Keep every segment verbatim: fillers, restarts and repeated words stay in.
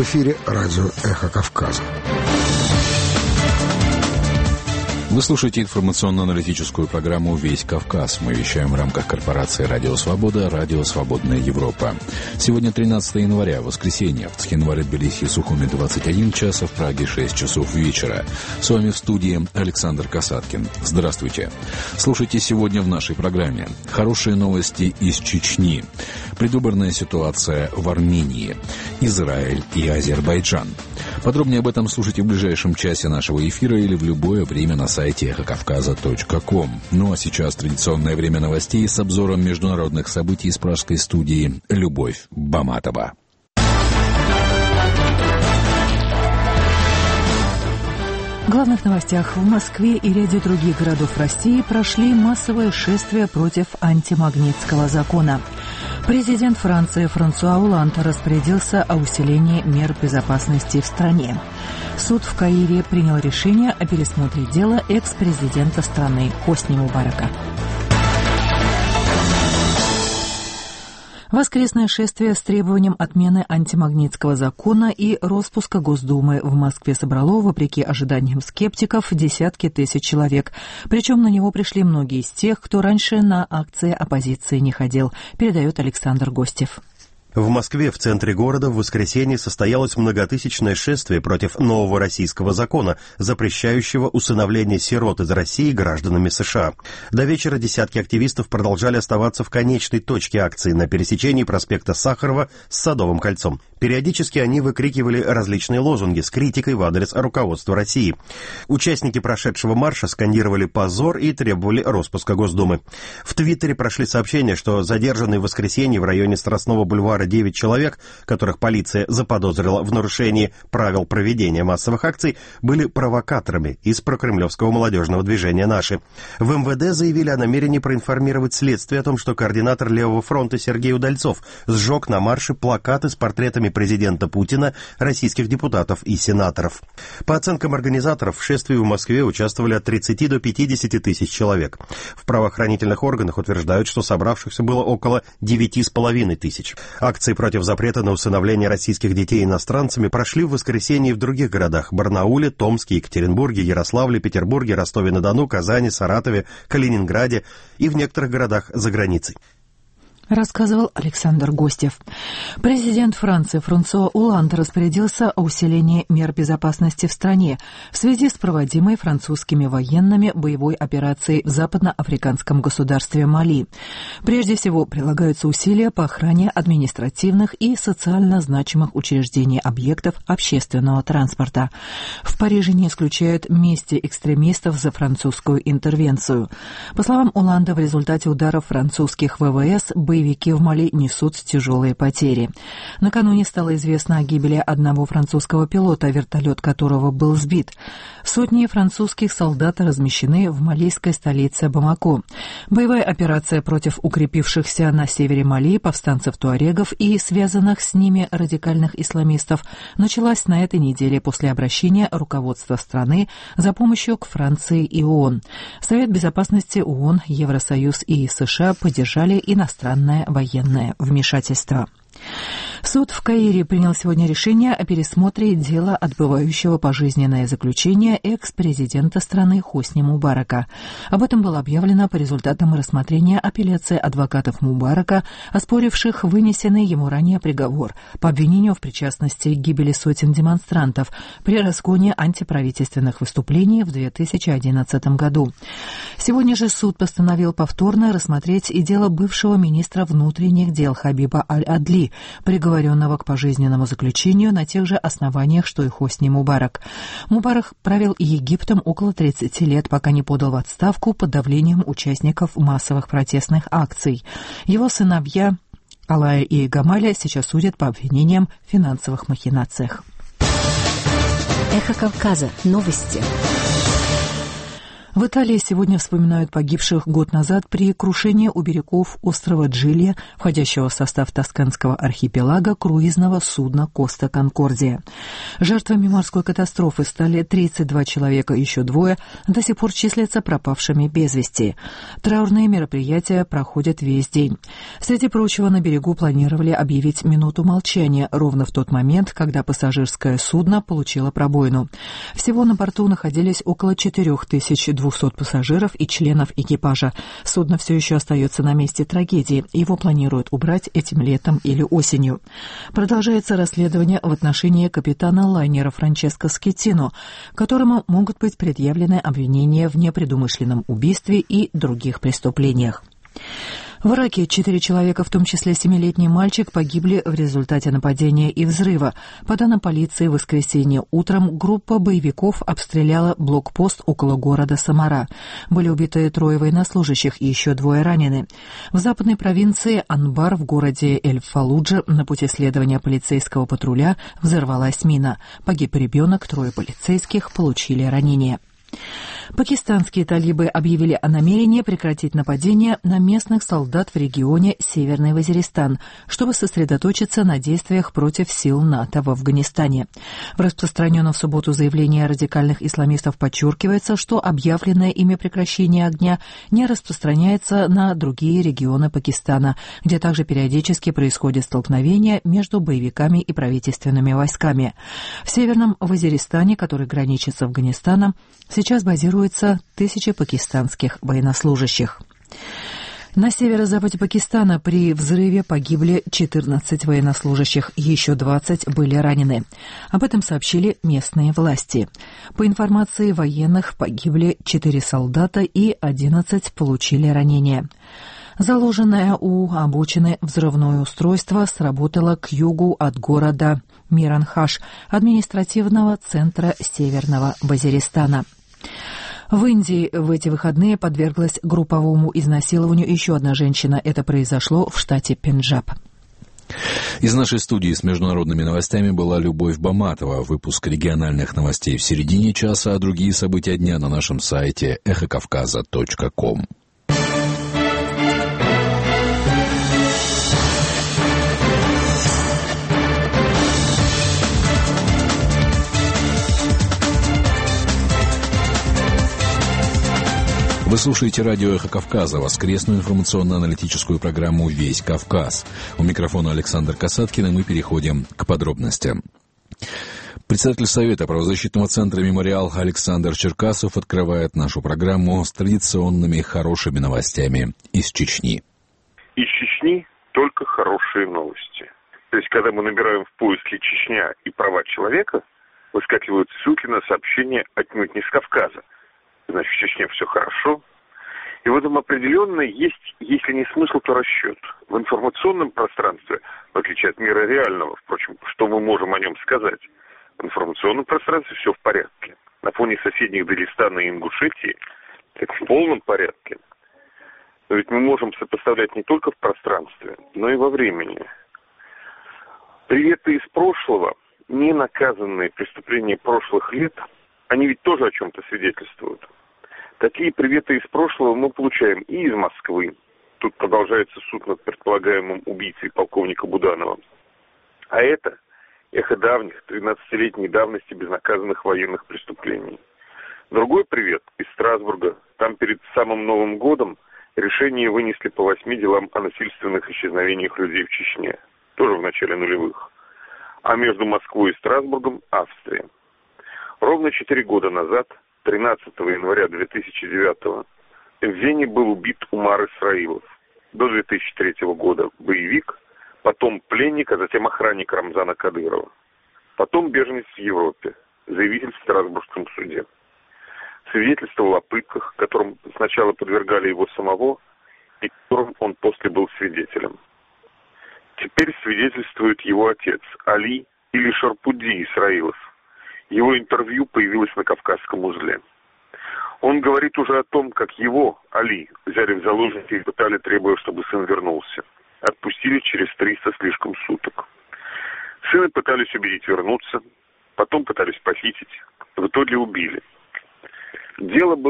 В эфире радио «Эхо Кавказа». Вы слушаете информационно-аналитическую программу «Весь Кавказ». Мы вещаем в рамках корпорации «Радио Свобода», «Радио Свободная Европа». Сегодня тринадцатое января, воскресенье. В Цхинвале, Тбилиси и Сухуми двадцать один час, а в Праге шесть часов вечера. С вами в студии Александр Касаткин. Здравствуйте. Слушайте сегодня в нашей программе. Хорошие новости из Чечни. Предвыборная ситуация в Армении. Израиль и Азербайджан. Подробнее об этом слушайте в ближайшем часе нашего эфира или в любое время на сайте эхо кавказа точка ком. Ну а сейчас традиционное время новостей с обзором международных событий из пражской студии Любовь Баматова. В главных новостях: в Москве и ряде других городов России прошли массовые шествия против антимагнитского закона. Президент Франции Франсуа Олланд распорядился о усилении мер безопасности в стране. Суд в Каире принял решение о пересмотре дела экс-президента страны Хосни Мубарака. Воскресное шествие с требованием отмены антимагнитского закона и распуска Госдумы в Москве собрало, вопреки ожиданиям скептиков, десятки тысяч человек. Причем на него пришли многие из тех, кто раньше на акции оппозиции не ходил, передает Александр Гостев. В Москве, в центре города, в воскресенье состоялось многотысячное шествие против нового российского закона, запрещающего усыновление сирот из России гражданами США. До вечера десятки активистов продолжали оставаться в конечной точке акции на пересечении проспекта Сахарова с Садовым кольцом. Периодически они выкрикивали различные лозунги с критикой в адрес руководства России. Участники прошедшего марша скандировали «позор» и требовали распуска Госдумы. В Твиттере прошли сообщения, что задержанные в воскресенье в районе Страстного бульвара девять человек, которых полиция заподозрила в нарушении правил проведения массовых акций, были провокаторами из прокремлевского молодежного движения «Наши». В эм вэ дэ заявили о намерении проинформировать следствие о том, что координатор Левого фронта Сергей Удальцов сжег на марше плакаты с портретами президента Путина, российских депутатов и сенаторов. По оценкам организаторов, в шествии в Москве участвовали от тридцати до пятидесяти тысяч человек. В правоохранительных органах утверждают, что собравшихся было около девяти с половиной тысяч. Акции против запрета на усыновление российских детей иностранцами прошли в воскресенье и в других городах: Барнауле, Томске, Екатеринбурге, Ярославле, Петербурге, Ростове-на-Дону, Казани, Саратове, Калининграде и в некоторых городах за границей. Рассказывал Александр Гостев. Президент Франции Франсуа Олланд распорядился о усилении мер безопасности в стране в связи с проводимой французскими военными боевой операцией в западноафриканском государстве Мали. Прежде всего, прилагаются усилия по охране административных и социально значимых учреждений объектов общественного транспорта. В Париже не исключают мести экстремистов за французскую интервенцию. По словам Олланда, в результате ударов французских вэ вэ эс боевики в Мали несут тяжелые потери. Накануне стало известно о гибели одного французского пилота, вертолет которого был сбит. Сотни французских солдат размещены в малийской столице Бамако. Боевая операция против укрепившихся на севере Мали повстанцев-туарегов и связанных с ними радикальных исламистов началась на этой неделе после обращения руководства страны за помощью к Франции и ООН. Совет безопасности ООН, Евросоюз и США поддержали иностранные военное вмешательство. Суд в Каире принял сегодня решение о пересмотре дела отбывающего пожизненное заключение экс-президента страны Хосни Мубарака. Об этом было объявлено по результатам рассмотрения апелляции адвокатов Мубарака, оспоривших вынесенный ему ранее приговор по обвинению в причастности к гибели сотен демонстрантов при разгоне антиправительственных выступлений в две тысячи одиннадцатом году. Сегодня же суд постановил повторно рассмотреть и дело бывшего министра внутренних дел Хабиба Аль-Адли, приговоренного к пожизненному заключению на тех же основаниях, что и Хосни Мубарак. Мубарак правил Египтом около тридцати лет, пока не подал в отставку под давлением участников массовых протестных акций. Его сыновья Алая и Гамаля сейчас судят по обвинениям в финансовых махинациях. Эхо Кавказа. Новости. В Италии сегодня вспоминают погибших год назад при крушении у берегов острова Джилья, входящего в состав тосканского архипелага, круизного судна «Коста Конкордия». Жертвами морской катастрофы стали тридцать два человека, еще двое до сих пор числятся пропавшими без вести. Траурные мероприятия проходят весь день. Среди прочего, на берегу планировали объявить минуту молчания ровно в тот момент, когда пассажирское судно получило пробоину. Всего на борту находились около четырех тысяч двухсот пассажиров и членов экипажа. Судно все еще остается на месте трагедии. Его планируют убрать этим летом или осенью. Продолжается расследование в отношении капитана лайнера Франческо Скеттино, которому могут быть предъявлены обвинения в непредумышленном убийстве и других преступлениях. В Ираке четыре человека, в том числе семилетний мальчик, погибли в результате нападения и взрыва. По данным полиции, в воскресенье утром группа боевиков обстреляла блокпост около города Самара. Были убиты трое военнослужащих и еще двое ранены. В западной провинции Анбар в городе Эль-Фаллуджа на пути следования полицейского патруля взорвалась мина. Погиб ребенок, трое полицейских получили ранения. Пакистанские талибы объявили о намерении прекратить нападение на местных солдат в регионе Северный Вазиристан, чтобы сосредоточиться на действиях против сил НАТО в Афганистане. В распространенном в субботу заявлении радикальных исламистов подчеркивается, что объявленное ими прекращение огня не распространяется на другие регионы Пакистана, где также периодически происходят столкновения между боевиками и правительственными войсками. В Северном Вазиристане, который граничит с Афганистаном, сейчас базируются тысячи пакистанских военнослужащих. На северо-западе Пакистана при взрыве погибли четырнадцать военнослужащих, еще двадцать были ранены. Об этом сообщили местные власти. По информации военных, погибли четыре солдата и одиннадцать получили ранения. Заложенное у обочины взрывное устройство сработало к югу от города Миранхаш, административного центра Северного Вазиристана. В Индии в эти выходные подверглась групповому изнасилованию еще одна женщина. Это произошло в штате Пенджаб. Из нашей студии с международными новостями была Любовь Баматова. Выпуск региональных новостей в середине часа, а другие события дня на нашем сайте эхо кавказа точка ком. Вы слушаете радио «Эхо Кавказа», воскресную информационно-аналитическую программу «Весь Кавказ». У микрофона Александр Касаткин, и мы переходим к подробностям. Председатель Совета правозащитного центра «Мемориал» Александр Черкасов открывает нашу программу с традиционными хорошими новостями из Чечни. Из Чечни только хорошие новости. То есть, когда мы набираем в поиске «Чечня» и «Права человека», выскакивают ссылки на сообщения отнюдь не с Кавказа. Значит, в Чечне все хорошо. И в этом определенно есть, если не смысл, то расчет. В информационном пространстве, в отличие от мира реального, впрочем, что мы можем о нем сказать, в информационном пространстве все в порядке. На фоне соседних Дагестана и Ингушетии это в полном порядке. Но ведь мы можем сопоставлять не только в пространстве, но и во времени. Приветы из прошлого, не наказанные преступления прошлых лет, они ведь тоже о чем-то свидетельствуют. Такие приветы из прошлого мы получаем и из Москвы. Тут продолжается суд над предполагаемым убийцей полковника Буданова. А это эхо давних, тринадцатилетней давности безнаказанных военных преступлений. Другой привет из Страсбурга. Там перед самым Новым годом решение вынесли по восьми делам о насильственных исчезновениях людей в Чечне. Тоже в начале нулевых. А между Москвой и Страсбургом Австрия. Ровно четыре года назад, тринадцатого января две тысячи девятого, в Вене был убит Умар Исраилов. До две тысячи третьего года боевик, потом пленник, а затем охранник Рамзана Кадырова. Потом беженец в Европе, заявитель в Страсбургском суде. Свидетельствовал о пытках, которым сначала подвергали его самого, и которым он после был свидетелем. Теперь свидетельствует его отец Али или Шарпуди Исраилов. Его интервью появилось на Кавказском узле. Он говорит уже о том, как его, Али, взяли в заложники и пытали, требуя, чтобы сын вернулся. Отпустили через триста слишком суток. Сына пытались убедить вернуться, потом пытались похитить, в итоге убили. Дело было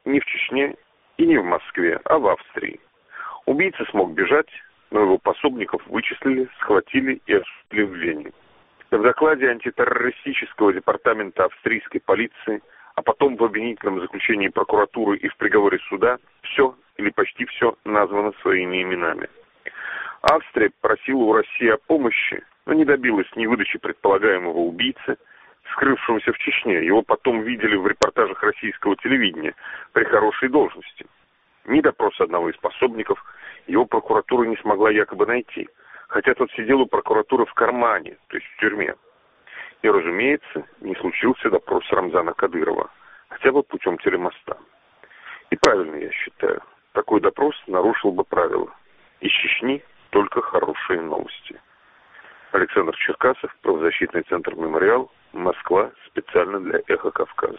не в Чечне и не в Москве, а в Австрии. Убийца смог бежать, но его пособников вычислили, схватили и осудили в Вене. В докладе антитеррористического департамента австрийской полиции, а потом в обвинительном заключении прокуратуры и в приговоре суда все или почти все названо своими именами. Австрия просила у России о помощи, но не добилась ни выдачи предполагаемого убийцы, скрывшегося в Чечне. Его потом видели в репортажах российского телевидения при хорошей должности. Ни допроса одного из пособников его прокуратура не смогла якобы найти, хотя тот сидел у прокуратуры в кармане, то есть в тюрьме. И, разумеется, не случился допрос Рамзана Кадырова, хотя бы путем телемоста. И правильно, я считаю, такой допрос нарушил бы правила. Из Чечни только хорошие новости. Александр Черкасов, правозащитный центр «Мемориал», Москва, специально для «Эхо Кавказа».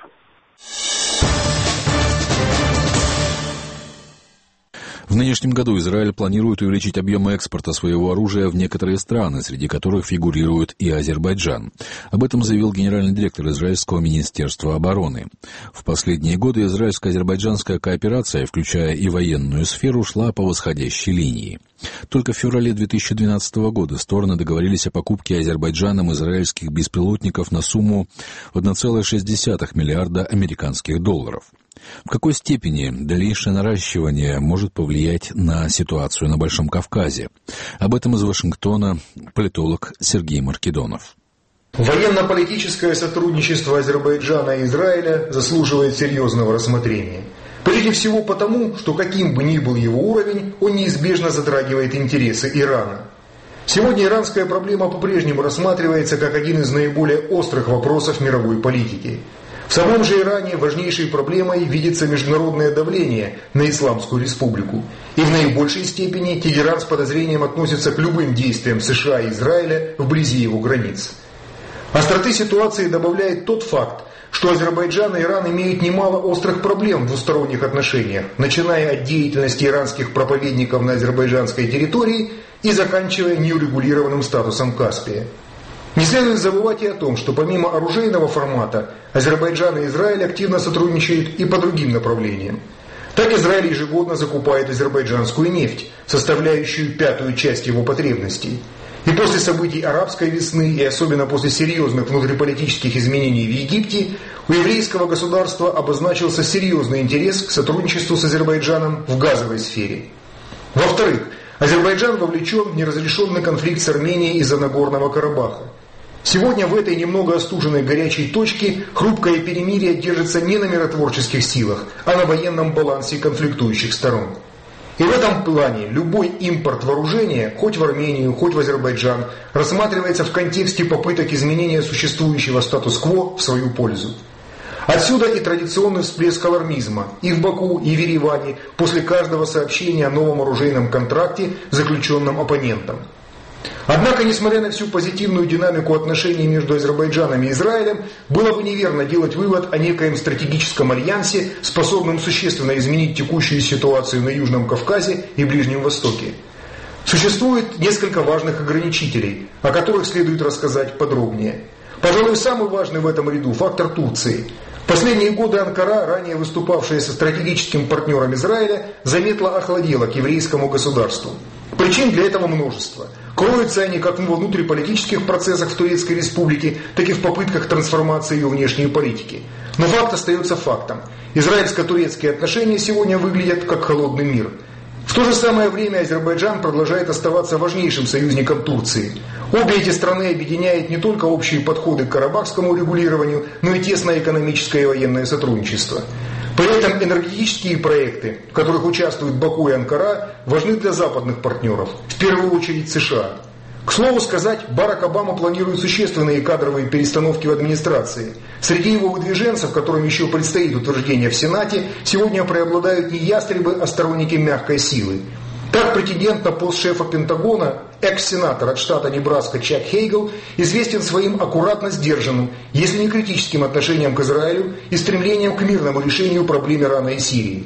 В нынешнем году Израиль планирует увеличить объемы экспорта своего оружия в некоторые страны, среди которых фигурирует и Азербайджан. Об этом заявил генеральный директор Израильского министерства обороны. В последние годы израильско-азербайджанская кооперация, включая и военную сферу, шла по восходящей линии. Только в феврале две тысячи двенадцатого года стороны договорились о покупке Азербайджаном израильских беспилотников на сумму в один целых шесть десятых миллиарда американских долларов. В какой степени дальнейшее наращивание может повлиять на ситуацию на Большом Кавказе? Об этом из Вашингтона политолог Сергей Маркедонов. Военно-политическое сотрудничество Азербайджана и Израиля заслуживает серьезного рассмотрения. Прежде всего потому, что каким бы ни был его уровень, он неизбежно затрагивает интересы Ирана. Сегодня иранская проблема по-прежнему рассматривается как один из наиболее острых вопросов мировой политики. В самом же Иране важнейшей проблемой видится международное давление на Исламскую республику. И в наибольшей степени Тегеран с подозрением относится к любым действиям США и Израиля вблизи его границ. Остроты ситуации добавляет тот факт, что Азербайджан и Иран имеют немало острых проблем в двусторонних отношениях, начиная от деятельности иранских проповедников на азербайджанской территории и заканчивая неурегулированным статусом Каспия. Не следует забывать и о том, что помимо оружейного формата, Азербайджан и Израиль активно сотрудничают и по другим направлениям. Так Израиль ежегодно закупает азербайджанскую нефть, составляющую пятую часть его потребностей. И после событий арабской весны, и особенно после серьезных внутриполитических изменений в Египте, у еврейского государства обозначился серьезный интерес к сотрудничеству с Азербайджаном в газовой сфере. Во-вторых, Азербайджан вовлечен в неразрешенный конфликт с Арменией из-за Нагорного Карабаха. Сегодня в этой немного остуженной горячей точке хрупкое перемирие держится не на миротворческих силах, а на военном балансе конфликтующих сторон. И в этом плане любой импорт вооружения, хоть в Армению, хоть в Азербайджан, рассматривается в контексте попыток изменения существующего статус-кво в свою пользу. Отсюда и традиционный всплеск алармизма и в Баку, и в Ереване после каждого сообщения о новом оружейном контракте, заключенном оппонентом. Однако, несмотря на всю позитивную динамику отношений между Азербайджаном и Израилем, было бы неверно делать вывод о некоем стратегическом альянсе, способном существенно изменить текущую ситуацию на Южном Кавказе и Ближнем Востоке. Существует несколько важных ограничителей, о которых следует рассказать подробнее. Пожалуй, самый важный в этом ряду фактор Турции. В последние годы Анкара, ранее выступавшая со стратегическим партнером Израиля, заметно охладела к еврейскому государству. Причин для этого множество. Кроются они как в внутриполитических процессах в Турецкой Республике, так и в попытках трансформации ее внешней политики. Но факт остается фактом. Израильско-турецкие отношения сегодня выглядят как холодный мир. В то же самое время Азербайджан продолжает оставаться важнейшим союзником Турции. Обе эти страны объединяют не только общие подходы к карабахскому регулированию, но и тесное экономическое и военное сотрудничество. При этом энергетические проекты, в которых участвуют Баку и Анкара, важны для западных партнеров, в первую очередь США. К слову сказать, Барак Обама планирует существенные кадровые перестановки в администрации. Среди его выдвиженцев, которым еще предстоит утверждение в Сенате, сегодня преобладают не ястребы, а сторонники мягкой силы. Так, претендент на пост шефа Пентагона, экс-сенатор от штата Небраска Чак Хейгл, известен своим аккуратно сдержанным, если не критическим отношением к Израилю и стремлением к мирному решению проблем Ирана и Сирии.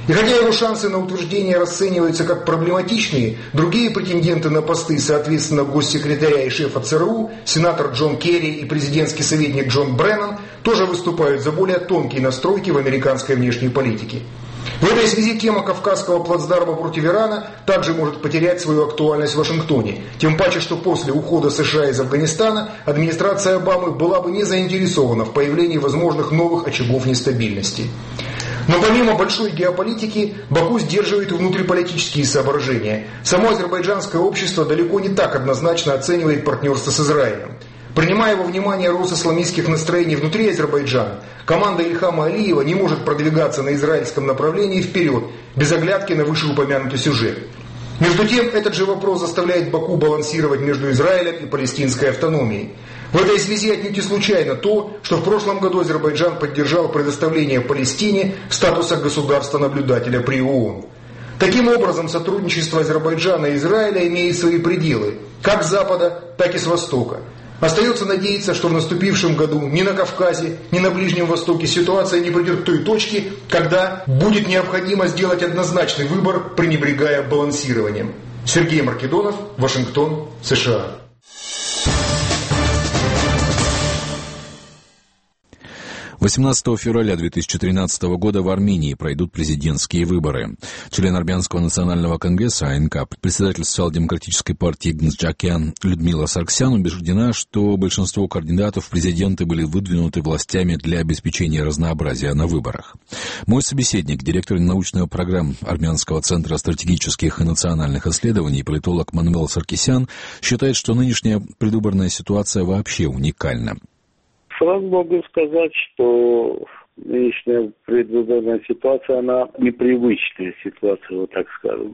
И хотя его шансы на утверждение расцениваются как проблематичные, другие претенденты на посты, соответственно, госсекретаря и шефа ЦРУ, сенатор Джон Керри и президентский советник Джон Бреннан, тоже выступают за более тонкие настройки в американской внешней политике. В этой связи тема Кавказского плацдарма против Ирана также может потерять свою актуальность в Вашингтоне. Тем паче, что после ухода США из Афганистана администрация Обамы была бы не заинтересована в появлении возможных новых очагов нестабильности. Но помимо большой геополитики, Баку сдерживает и внутриполитические соображения. Само азербайджанское общество далеко не так однозначно оценивает партнерство с Израилем. Принимая во внимание рост исламистских настроений внутри Азербайджана, команда Ильхама Алиева не может продвигаться на израильском направлении вперед, без оглядки на вышеупомянутый сюжет. Между тем, этот же вопрос заставляет Баку балансировать между Израилем и палестинской автономией. В этой связи отнюдь не случайно то, что в прошлом году Азербайджан поддержал предоставление Палестине статуса государства-наблюдателя при ООН. Таким образом, сотрудничество Азербайджана и Израиля имеет свои пределы, как с Запада, так и с Востока. Остается надеяться, что в наступившем году ни на Кавказе, ни на Ближнем Востоке ситуация не придет к той точке, когда будет необходимо сделать однозначный выбор, пренебрегая балансированием. Сергей Маркедонов, Вашингтон, США. восемнадцатого февраля две тысячи тринадцатого года в Армении пройдут президентские выборы. Член Армянского национального конгресса АНК, председатель социал-демократической партии Гнсджакян Людмила Сарксян убеждена, что большинство кандидатов в президенты были выдвинуты властями для обеспечения разнообразия на выборах. Мой собеседник, директор научных программ Армянского центра стратегических и национальных исследований, политолог Мануэл Саркисян, считает, что нынешняя предвыборная ситуация вообще уникальна. Сразу могу сказать, что нынешняя предвыборная ситуация, она непривычная ситуация, вот так скажем.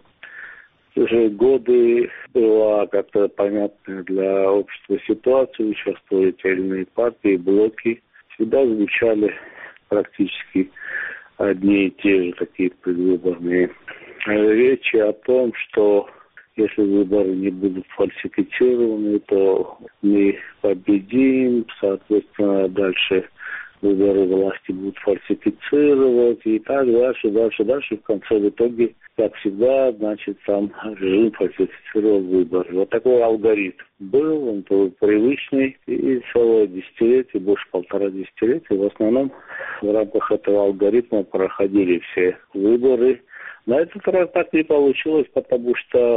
Уже годы была как-то понятная для общества ситуация, участвовали те или иные партии, блоки. Всегда звучали практически одни и те же такие предвыборные речи о том, что если выборы не будут фальсифицированы, то мы победим, соответственно, дальше выборы власти будут фальсифицировать и так дальше, дальше, дальше. В конце в итоге, как всегда, значит, сам режим фальсифицировал выборы. Вот такой алгоритм был, он был привычный, и целое десятилетие, больше полтора десятилетия, в основном в рамках этого алгоритма проходили все выборы. На этот раз так не получилось, потому что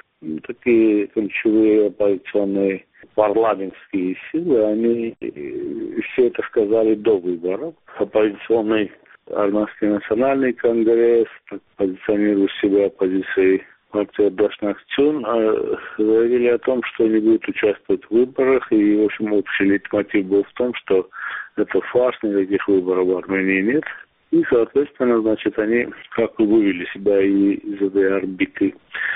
такие ключевые оппозиционные парламентские силы, они все это сказали до выборов. Оппозиционный Армянский национальный конгресс, позиционируя себя оппозицией партии Дашнахтюн, заявили о том, что не будут участвовать в выборах, и, в общем, общий лейтмотив был в том, что это фарс, никаких выборов в Армении нет. И, соответственно, значит, они как бы вывели себя из этой орбиты.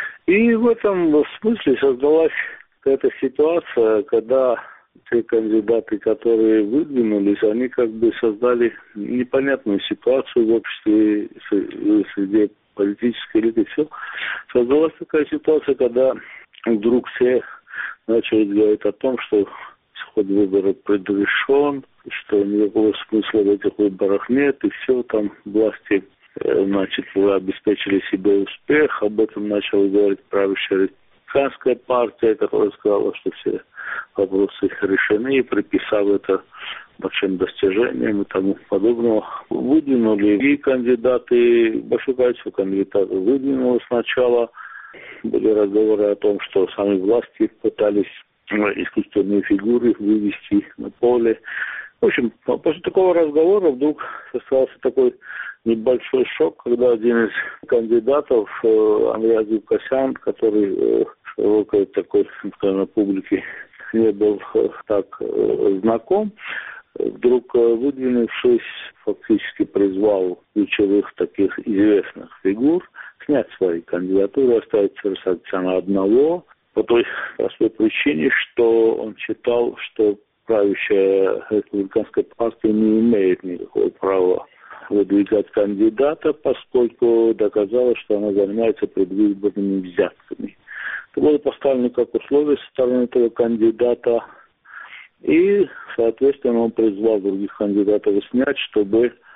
И в этом смысле создалась какая-то ситуация, когда те кандидаты, которые выдвинулись, они как бы создали непонятную ситуацию в обществе, среди политической элиты. Все. Создалась такая ситуация, когда вдруг все начали говорить о том, что исход выборов предрешен, что никакого смысла в этих выборах нет, и все, там власти, значит, обеспечили себе успех. Об этом начала говорить правящая республиканская партия, которая сказала, что все вопросы решены, и приписав это большим достижениям и тому подобного. Выдвинули и кандидаты, большое количество кандидатов выдвинуло сначала. Были разговоры о том, что сами власти пытались искусственные фигуры вывести на поле. В общем, после такого разговора вдруг состоялся такой небольшой шок, когда один из кандидатов, Андрей Азипкасян, который широкой такой, на публике не был так знаком, вдруг выдвинувшись, фактически призвал ключевых таких известных фигур снять свои кандидатуры, оставить Саркисяна одного, по той простой причине, что он считал, что правящая республиканская партия не имеет никакого права выдвигать кандидата, поскольку доказала, что она занимается предвыборными взятками. Это было поставлено как условие со стороны этого кандидата, и, соответственно, он призвал других кандидатов снять, чтобы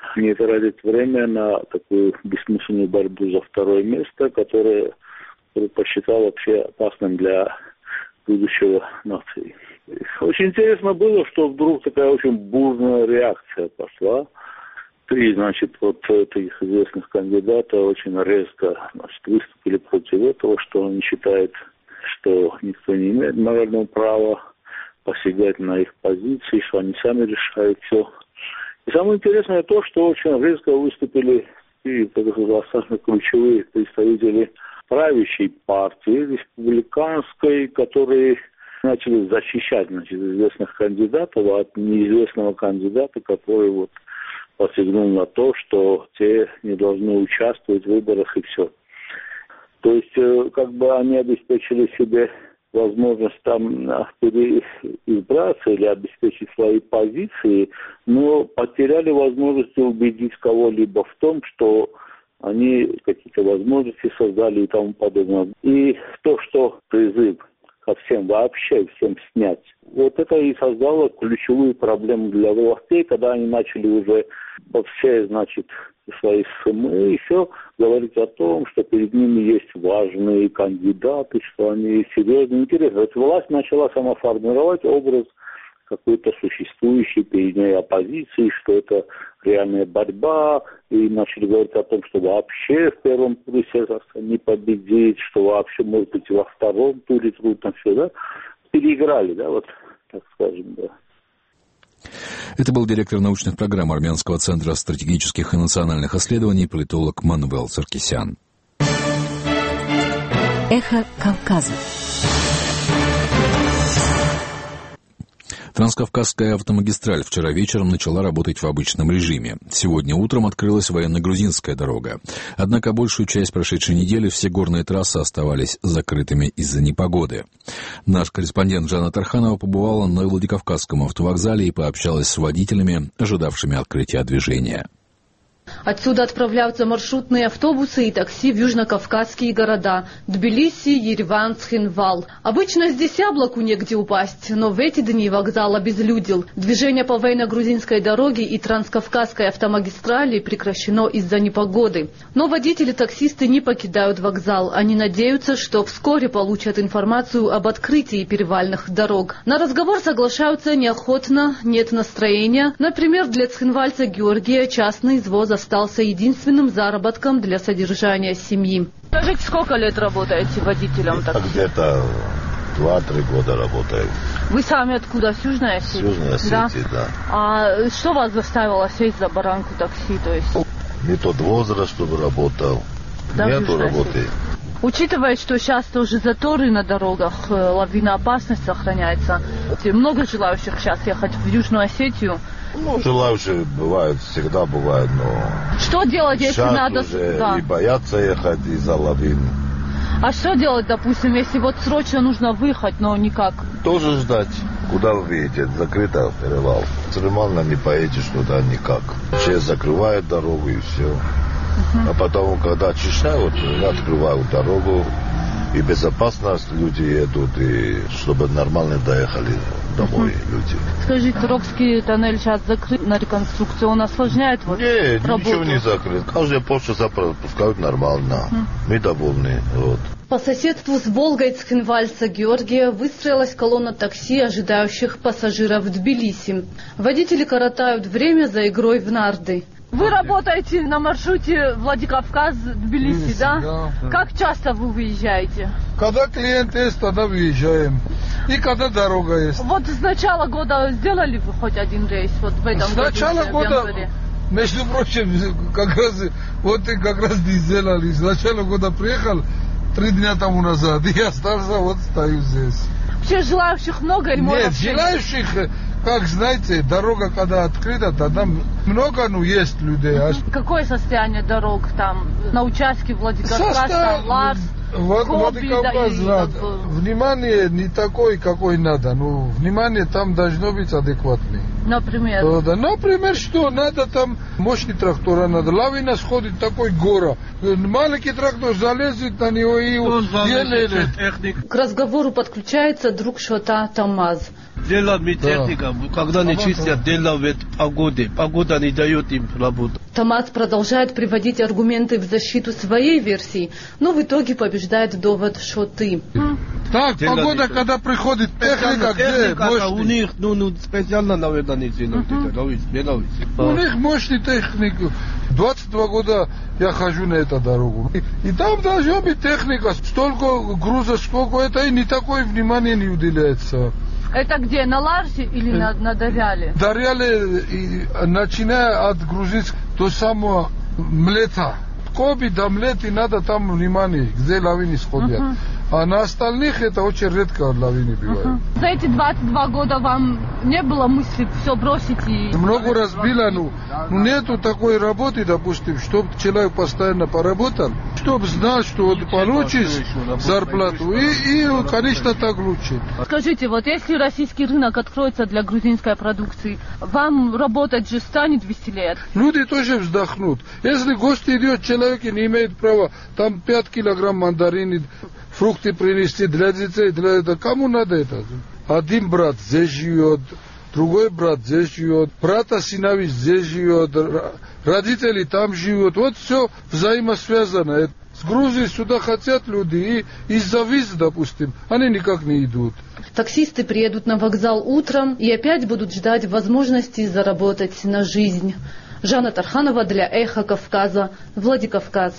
не тратить время на такую бессмысленную борьбу за второе место, которое, которое посчитал вообще опасным для будущего нации. Очень интересно было, что вдруг такая очень бурная реакция пошла. Три, значит, вот этих известных кандидатов очень резко, значит, выступили против этого, что они считают, что никто не имеет морального права посягать на их позиции, что они сами решают все. И самое интересное то, что очень резко выступили и самые ключевые представители правящей партии, республиканской, которые начали защищать, значит, известных кандидатов от неизвестного кандидата, который вот посягнул на то, что те не должны участвовать в выборах и все. То есть, как бы они обеспечили себе возможность там переизбраться или обеспечить свои позиции, но потеряли возможность убедить кого-либо в том, что они какие-то возможности создали и тому подобное. И то, что призыв ко всем вообще, всем снять, вот это и создало ключевую проблему для властей, когда они начали уже во все, значит, свои СМИ еще говорить о том, что перед ними есть важные кандидаты, что они серьезно интересны. Вот власть начала сама формировать образ какой-то существующей перед ней оппозиции, что это реальная борьба, и начали говорить о том, что вообще в первом туре не победить, что вообще, может быть, во втором туре трудно все, да, переиграли, да, вот, так скажем, да. Это был директор научных программ Армянского центра стратегических и национальных исследований, политолог Манвел Саркисян. Эхо Кавказа. Транскавказская автомагистраль вчера вечером начала работать в обычном режиме. Сегодня утром открылась военно-грузинская дорога. Однако большую часть прошедшей недели все горные трассы оставались закрытыми из-за непогоды. Наш корреспондент Жанна Тарханова побывала на Владикавказском автовокзале и пообщалась с водителями, ожидавшими открытия движения. Отсюда отправляются маршрутные автобусы и такси в южнокавказские города – Тбилиси, Ереван, Цхинвал. Обычно здесь яблоку негде упасть, но в эти дни вокзал обезлюдил. Движение по военно-грузинской дороге и транскавказской автомагистрали прекращено из-за непогоды. Но водители-таксисты не покидают вокзал. Они надеются, что вскоре получат информацию об открытии перевальных дорог. На разговор соглашаются неохотно, нет настроения. Например, для цхинвальца Георгия частный извоз остался единственным заработком для содержания семьи. Скажите, сколько лет работаете водителем такси? Где-то два-три года работаю. Вы сами откуда? С Южной Осетии? С Южной Осетии, да. да. А что вас заставило сесть за баранку такси? То есть... Не тот возраст, чтобы работал. Да, нету работы. Учитывая, что сейчас тоже заторы на дорогах, лавиноопасность сохраняется, много желающих сейчас ехать в Южную Осетию? Ну, желающие бывают, всегда бывают, но... Что делать, если сейчас надо... уже да. и боятся ехать из-за лавин. А что делать, допустим, если вот срочно нужно выехать, но никак? Тоже ждать. Куда вы едете? Закрыто перевал. Нормально не поедешь туда никак. Все закрывают дорогу и все. Uh-huh. А потом, когда очищают, открывают дорогу. И безопасность, люди едут, и чтобы нормально доехали домой uh-huh. люди. Скажите, Рокский тоннель сейчас закрыт на реконструкцию, он осложняет вот Не, работу? Ничего не закрыт. Каждые полчаса пропускают нормально. Uh-huh. Мы довольны. Вот. По соседству с Волгой цхинвальца Георгия выстроилась колонна такси, ожидающих пассажиров в Тбилиси. Водители коротают время за игрой в нарды. Вы работаете на маршруте Владикавказ-Тбилиси, да? да? Как часто вы выезжаете? Когда клиент есть, тогда выезжаем. И когда дорога есть. Вот с начала года сделали вы хоть один рейс вот в этом с году? С начала года, между прочим, как раз, вот и как раз не сделали. С начала года приехал три дня тому назад и остался, вот стою здесь. Вообще желающих много или может? Нет, желающих... Как знаете, дорога когда открыта, тогда много, ну, есть людей. А... Какое состояние дорог там? На участке Владикавказ, Состав... Ларс, вот, Коби, Владикавказ, да, и... Внимание не такое, какое надо. Ну, внимание там должно быть адекватное. Например? Да, да. Например, что надо там мощный трактор, надо лавина сходит, такой гора. Маленький трактор залезет на него и еле-еле. К разговору подключается друг Шота Тамаз. Делами техника, да. Когда не чистят, делают погоды. Погода не дает им работу. Тамаз продолжает приводить аргументы в защиту своей версии, но в итоге побеждает довод Шоты. Так, делали погода, это. Когда приходит техника, где мощный? У них, ну, ну, специально, наверное, не делают это. У них мощный техник. двадцать два года я хожу на эту дорогу. И, и там должна быть техника. Столько груза, сколько это, и не такое внимание не уделяется. Это где, на Ларсе или на, на Даряле? Даряле, начиная от грузить до самого Млета. Коби до Млети надо там внимание, где лавины сходят. Uh-huh. А на остальных это очень редко лавины бывают. Uh-huh. За эти двадцать два года вам не было мысли все бросить и... Много раз было, ну, ну нету такой работы, допустим, чтобы человек постоянно поработал, чтобы знал, что вот получишь зарплату, и, и, конечно, так лучше. Скажите, вот если российский рынок откроется для грузинской продукции, вам работать же станет веселее? Люди тоже вздохнут. Если гость идет, человек не имеет права, там пять килограмм мандарины, фрукты принести для детей, для этого. Кому надо это? Один брат здесь живет, другой брат здесь живет, брата сыновей здесь живет, родители там живут. Вот все взаимосвязано. С Грузии сюда хотят люди, и из-за виз, допустим, они никак не идут. Таксисты приедут на вокзал утром и опять будут ждать возможности заработать на жизнь. Жанна Тарханова для Эхо Кавказа, Владикавказ.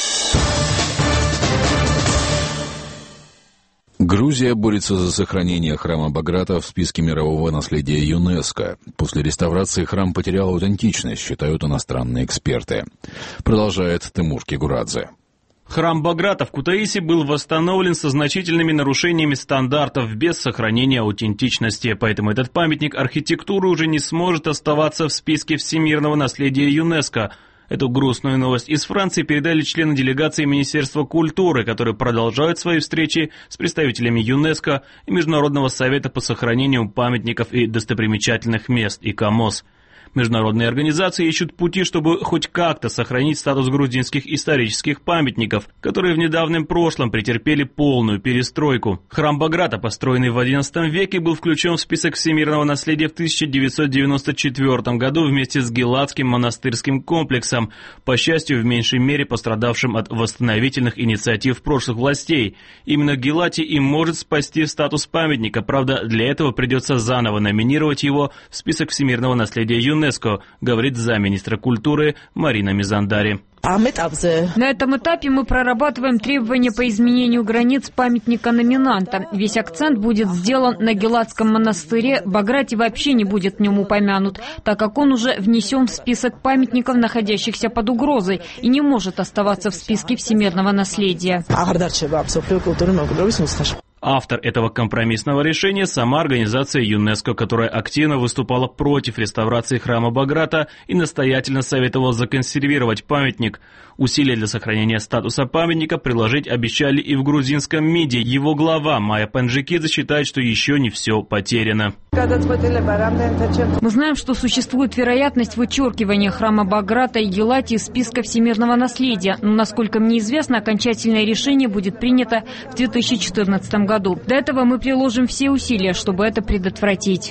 Грузия борется за сохранение храма Баграта в списке мирового наследия ЮНЕСКО. После реставрации храм потерял аутентичность, считают иностранные эксперты. Продолжает Тимур Кигурадзе. Храм Баграта в Кутаиси был восстановлен со значительными нарушениями стандартов без сохранения аутентичности, поэтому этот памятник архитектуры уже не сможет оставаться в списке всемирного наследия ЮНЕСКо. Эту грустную новость из Франции передали члены делегации Министерства культуры, которые продолжают свои встречи с представителями ЮНЕСКО и Международного совета по сохранению памятников и достопримечательных мест ИКОМОС. Международные организации ищут пути, чтобы хоть как-то сохранить статус грузинских исторических памятников, которые в недавнем прошлом претерпели полную перестройку. Храм Баграта, построенный в одиннадцатом веке, был включен в список всемирного наследия в тысяча девятьсот девяносто четвёртом году вместе с Гелатским монастырским комплексом, по счастью, в меньшей мере пострадавшим от восстановительных инициатив прошлых властей. Именно Гелати и может спасти статус памятника, правда, для этого придется заново номинировать его в список всемирного наследия ЮНЕСКО, говорит замминистра культуры Марина Мизандари. На этом этапе мы прорабатываем требования по изменению границ памятника номинанта. Весь акцент будет сделан на Гелатском монастыре, Баграти вообще не будет в нем упомянут, так как он уже внесен в список памятников, находящихся под угрозой, и не может оставаться в списке всемирного наследия. Автор этого компромиссного решения – сама организация ЮНЕСКО, которая активно выступала против реставрации храма Баграта и настоятельно советовала законсервировать памятник. Усилия для сохранения статуса памятника приложить обещали и в грузинском МИДе. Его глава Майя Панджикидзе считает, что еще не все потеряно. Мы знаем, что существует вероятность вычеркивания храма Баграта и Гелати из списка всемирного наследия, но, насколько мне известно, окончательное решение будет принято в две тысячи четырнадцатом году. До этого мы приложим все усилия, чтобы это предотвратить.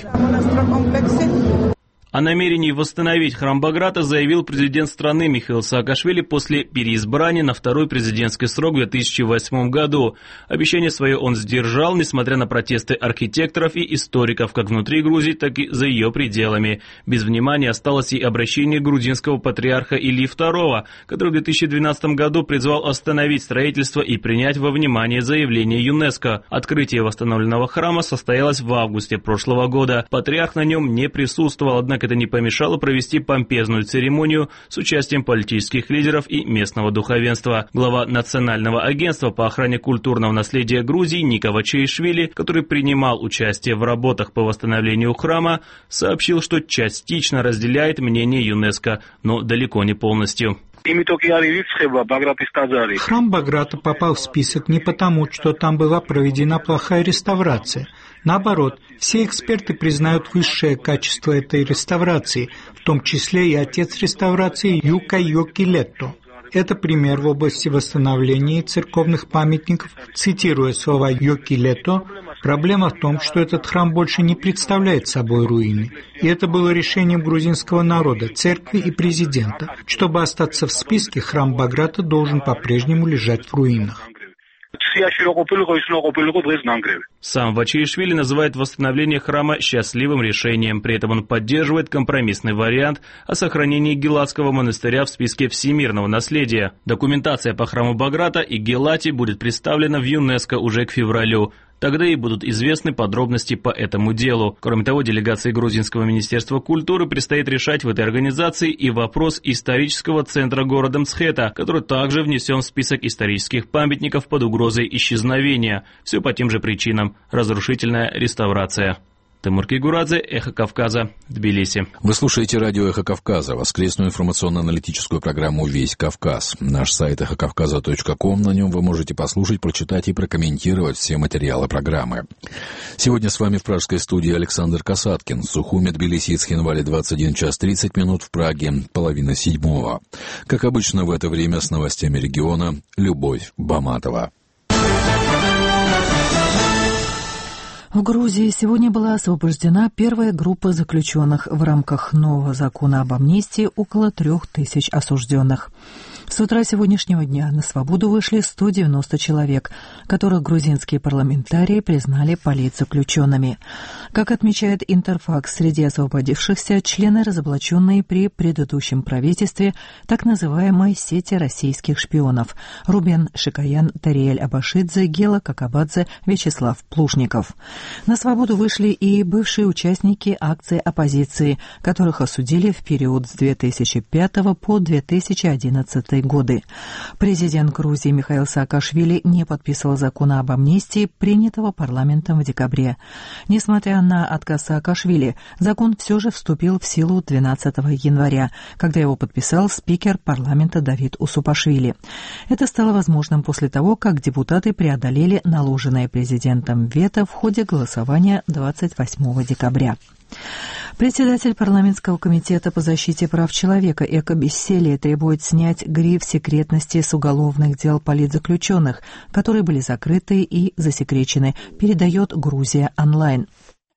О намерении восстановить храм Баграта заявил президент страны Михаил Саакашвили после переизбрания на второй президентский срок в две тысячи восьмом году. Обещание свое он сдержал, несмотря на протесты архитекторов и историков как внутри Грузии, так и за ее пределами. Без внимания осталось и обращение грузинского патриарха Ильи второго, который в две тысячи двенадцатом году призвал остановить строительство и принять во внимание заявление ЮНЕСКО. Открытие восстановленного храма состоялось в августе прошлого года. Патриарх на нем не присутствовал, однако это не помешало провести помпезную церемонию с участием политических лидеров и местного духовенства. Глава Национального агентства по охране культурного наследия Грузии Ника Вачеишвили, который принимал участие в работах по восстановлению храма, сообщил, что частично разделяет мнение ЮНЕСКО, но далеко не полностью. Храм Баграта попал в список не потому, что там была проведена плохая реставрация. Наоборот, все эксперты признают высшее качество этой реставрации, в том числе и отец реставрации Юка Йоки Летто. Это пример в области восстановления церковных памятников. Цитируя слова Йоки Летто, проблема в том, что этот храм больше не представляет собой руины. И это было решением грузинского народа, церкви и президента. Чтобы остаться в списке, храм Баграта должен по-прежнему лежать в руинах. Сам Вачиишвили называет восстановление храма счастливым решением. При этом он поддерживает компромиссный вариант о сохранении Гелатского монастыря в списке всемирного наследия. Документация по храму Баграта и Гелати будет представлена в ЮНЕСКО уже к февралю. Тогда и будут известны подробности по этому делу. Кроме того, делегации Грузинского министерства культуры предстоит решать в этой организации и вопрос исторического центра города Мцхета, который также внесен в список исторических памятников под угрозой исчезновения. Все по тем же причинам – разрушительная реставрация. Тимур Кигурадзе, Эхо Кавказа, Тбилиси. Вы слушаете радио Эхо Кавказа, воскресную информационно-аналитическую программу «Весь Кавказ». Наш сайт эхо кавказа точка ком, на нем вы можете послушать, прочитать и прокомментировать все материалы программы. Сегодня с вами в пражской студии Александр Касаткин. В Сухуме, Тбилиси и Цхинвале двадцать один час тридцать минут, в Праге половина седьмого. Как обычно в это время с новостями региона Любовь Баматова. В Грузии сегодня была освобождена первая группа заключенных. В рамках нового закона об амнистии около трех тысяч осужденных. С утра сегодняшнего дня на свободу вышли сто девяносто человек, которых грузинские парламентарии признали политзаключенными. Как отмечает Интерфакс, среди освободившихся члены, разоблаченные при предыдущем правительстве так называемой сети российских шпионов: Рубен Шикаян, Тариэль Абашидзе, Гела Какабадзе, Вячеслав Плужников. На свободу вышли и бывшие участники акции оппозиции, которых осудили в период с две тысячи пятого по две тысячи одиннадцатый годы. Президент Грузии Михаил Саакашвили не подписывал закона об амнистии, принятого парламентом в декабре. Несмотря на отказ Саакашвили, закон все же вступил в силу двенадцатого января, когда его подписал спикер парламента Давид Усупашвили. Это стало возможным после того, как депутаты преодолели наложенное президентом вето в ходе голосования двадцать восьмого декабря. Председатель парламентского комитета по защите прав человека Эко Бесселия требует снять гриф секретности с уголовных дел политзаключенных, которые были закрыты и засекречены, передает Грузия онлайн.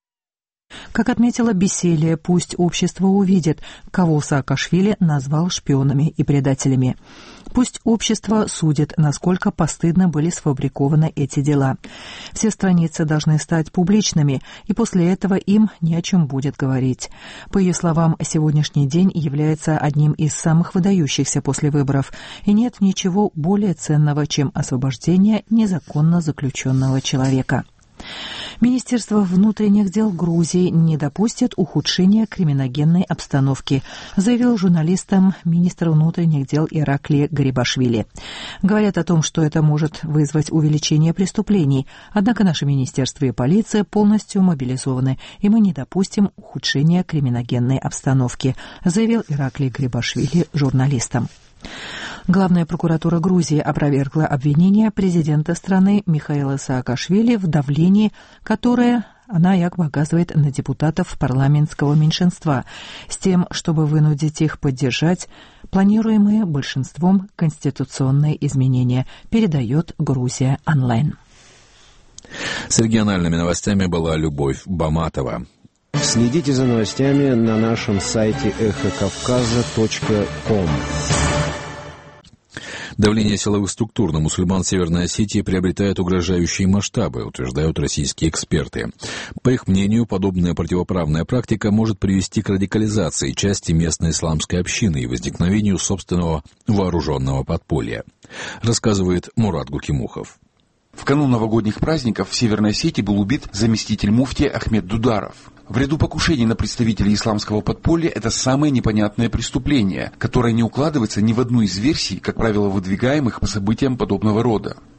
Как отметила Бесселия, пусть общество увидит, кого Саакашвили назвал шпионами и предателями. Пусть общество судит, насколько постыдно были сфабрикованы эти дела. Все страницы должны стать публичными, и после этого им не о чем будет говорить. По ее словам, сегодняшний день является одним из самых выдающихся после выборов, и нет ничего более ценного, чем освобождение незаконно заключенного человека. Министерство внутренних дел Грузии не допустит ухудшения криминогенной обстановки, заявил журналистам министр внутренних дел Ираклий Гарибашвили. Говорят о том, что это может вызвать увеличение преступлений, однако наше министерство и полиция полностью мобилизованы, и мы не допустим ухудшения криминогенной обстановки, заявил Ираклий Гарибашвили журналистам. Главная прокуратура Грузии опровергла обвинения президента страны Михаила Саакашвили в давлении, которое она якобы оказывает на депутатов парламентского меньшинства, с тем, чтобы вынудить их поддержать планируемые большинством конституционные изменения, передает Грузия онлайн. С региональными новостями была Любовь Баматова. Следите за новостями на нашем сайте эхо кавказа точка ком. Давление силовых структур на мусульман Северной Осетии приобретает угрожающие масштабы, утверждают российские эксперты. По их мнению, подобная противоправная практика может привести к радикализации части местной исламской общины и возникновению собственного вооруженного подполья, рассказывает Мурат Гукимухов. В канун новогодних праздников в Северной Осетии был убит заместитель муфтия Ахмед Дударов. В ряду покушений на представителей исламского подполья это самое непонятное преступление, которое не укладывается ни в одну из версий, как правило, выдвигаемых по событиям подобного рода.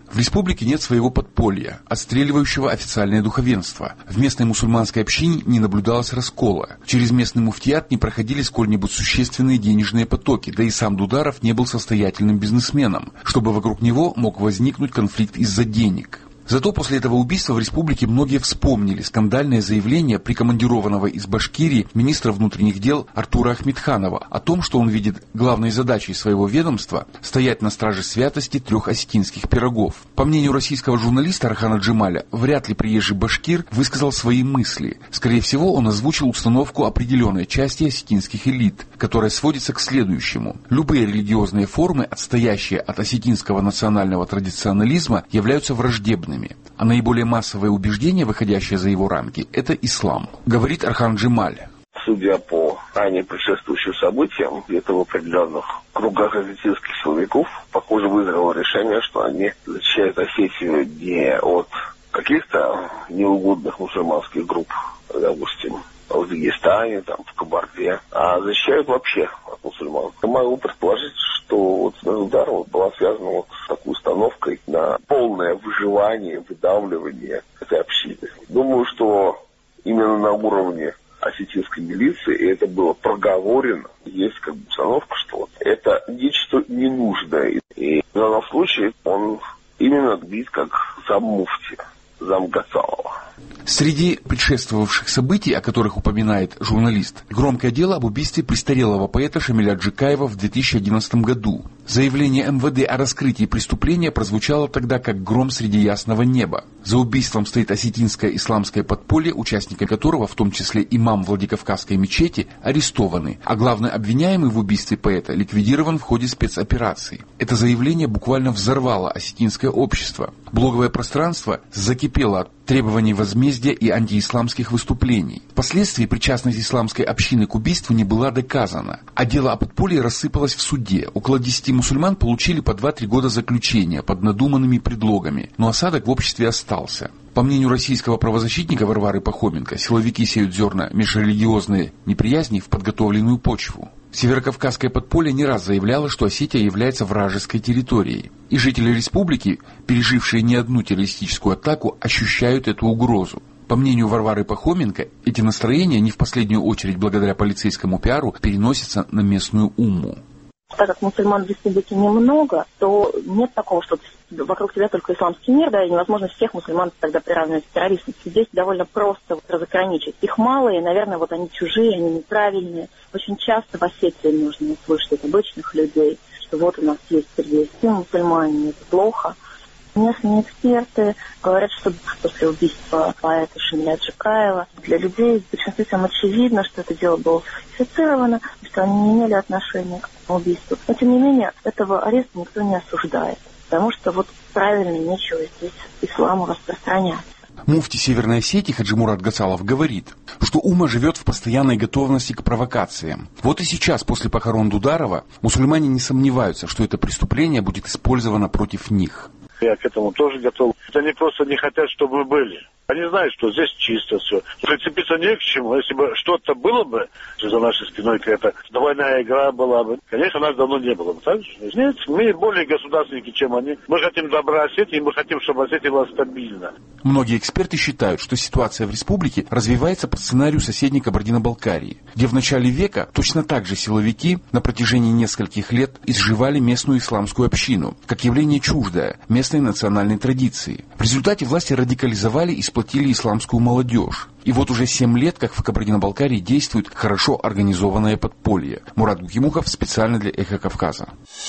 В республике нет своего подполья, отстреливающего официальное духовенство. В местной мусульманской общине не наблюдалось раскола. Через местный муфтият не проходили сколь-нибудь существенные денежные потоки, да и сам Дударов не был состоятельным бизнесменом, чтобы вокруг него мог возникнуть конфликт из-за денег. Зато после этого убийства в республике многие вспомнили скандальное заявление прикомандированного из Башкирии министра внутренних дел Артура Ахмедханова о том, что он видит главной задачей своего ведомства стоять на страже святости трех осетинских пирогов. По мнению российского журналиста Архана Джемаля, вряд ли приезжий башкир высказал свои мысли. Скорее всего, он озвучил установку определенной части осетинских элит, которая сводится к следующему. Любые религиозные формы, отстоящие от осетинского национального традиционализма, являются враждебными. А наиболее массовое убеждение, выходящее за его рамки, это ислам, говорит Архан Джемаль. Судя по ранее предшествующим событиям, где-то в определенных кругах осетинских силовиков, похоже, вызрело решение, что они защищают Осетию не от каких-то неугодных мусульманских групп, допустим, в Дагестане, там, в Кабарде, а защищают вообще от мусульман. Я могу предположить, что вот удар вот, была связана вот с такой установкой на полное выживание, выдавливание этой общины. Думаю, что именно на уровне осетинской милиции, и это было проговорено, есть как бы установка, что вот это нечто ненужное. И в данном случае он именно отбит как зам муфти, зам Гацалова. Среди предшествовавших событий, о которых упоминает журналист, громкое дело об убийстве престарелого поэта Шамиля Джикаева в две тысячи одиннадцатом году. Заявление эм вэ дэ о раскрытии преступления прозвучало тогда как гром среди ясного неба. За убийством стоит осетинское исламское подполье, участники которого, в том числе имам Владикавказской мечети, арестованы, а главный обвиняемый в убийстве поэта ликвидирован в ходе спецоперации. Это заявление буквально взорвало осетинское общество. Блоговое пространство закипело от требований возмездия и антиисламских выступлений. Впоследствии причастность исламской общины к убийству не была доказана, а дело о подполье рассыпалось в суде. Около десяти мусульман получили по два-три года заключения под надуманными предлогами, но осадок в обществе остался. По мнению российского правозащитника Варвары Пахоменко, силовики сеют зерна межрелигиозной неприязни в подготовленную почву. Северокавказское подполье не раз заявляло, что Осетия является вражеской территорией. И жители республики, пережившие не одну террористическую атаку, ощущают эту угрозу. По мнению Варвары Пахоменко, эти настроения, не в последнюю очередь благодаря полицейскому пиару, переносятся на местную умму. Так как мусульман в республике немного, то нет такого, что вокруг тебя только исламский мир, да, и невозможно всех мусульман тогда приравнивать к террористам. Здесь довольно просто вот разограничить. Их мало, и, наверное, вот они чужие, они неправильные. Очень часто в Осетии нужно слышать от обычных людей, что вот у нас есть среди все мусульмане, это плохо. Местные эксперты говорят, что после убийства поэта Шамиля Джикаева для людей в большинстве своем очевидно, что это дело было фальсифицировано, что они не имели отношения к этому убийству. Но, тем не менее, этого ареста никто не осуждает, потому что вот правильно нечего здесь исламу распространяться. Муфти Северной Осетии Хаджимурат Гацалов говорит, что умма живет в постоянной готовности к провокациям. Вот и сейчас, после похорон Дударова, мусульмане не сомневаются, что это преступление будет использовано против них. Я к этому тоже готов. Они просто не хотят, чтобы мы были. Они знают, что здесь чисто все. Прицепиться не к чему. Если бы что-то было бы за нашей спиной, какая-то двойная игра была бы, конечно, нас давно не было бы. Так же? Нет, мы более государственники, чем они. Мы хотим добра Осетии, и мы хотим, чтобы Осетия была стабильна. Многие эксперты считают, что ситуация в республике развивается по сценарию соседней Кабардино-Балкарии, где в начале века точно так же силовики на протяжении нескольких лет изживали местную исламскую общину, как явление чуждое местной национальной традиции. В результате власти радикализовали и сплотили исламскую молодежь. И вот уже семь лет, как в Кабардино-Балкарии действует хорошо организованное подполье. Мурат Букимухов специально для «Эхо Кавказа».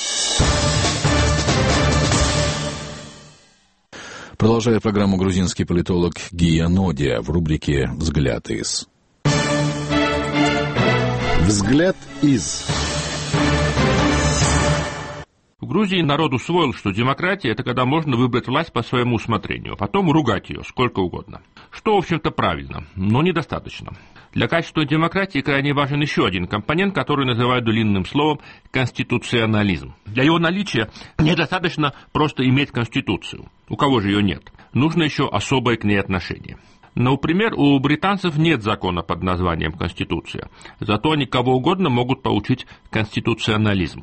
Продолжая программу, грузинский политолог Гия Нодия в рубрике «Взгляд из». «Взгляд из». В Грузии народ усвоил, что демократия – это когда можно выбрать власть по своему усмотрению, а потом ругать ее сколько угодно. Что, в общем-то, правильно, но недостаточно. Для качества демократии крайне важен еще один компонент, который называют длинным словом «конституционализм». Для его наличия недостаточно просто иметь конституцию. У кого же ее нет? Нужно еще особое к ней отношение. Например, у британцев нет закона под названием «Конституция», зато они кого угодно могут поучить конституционализму.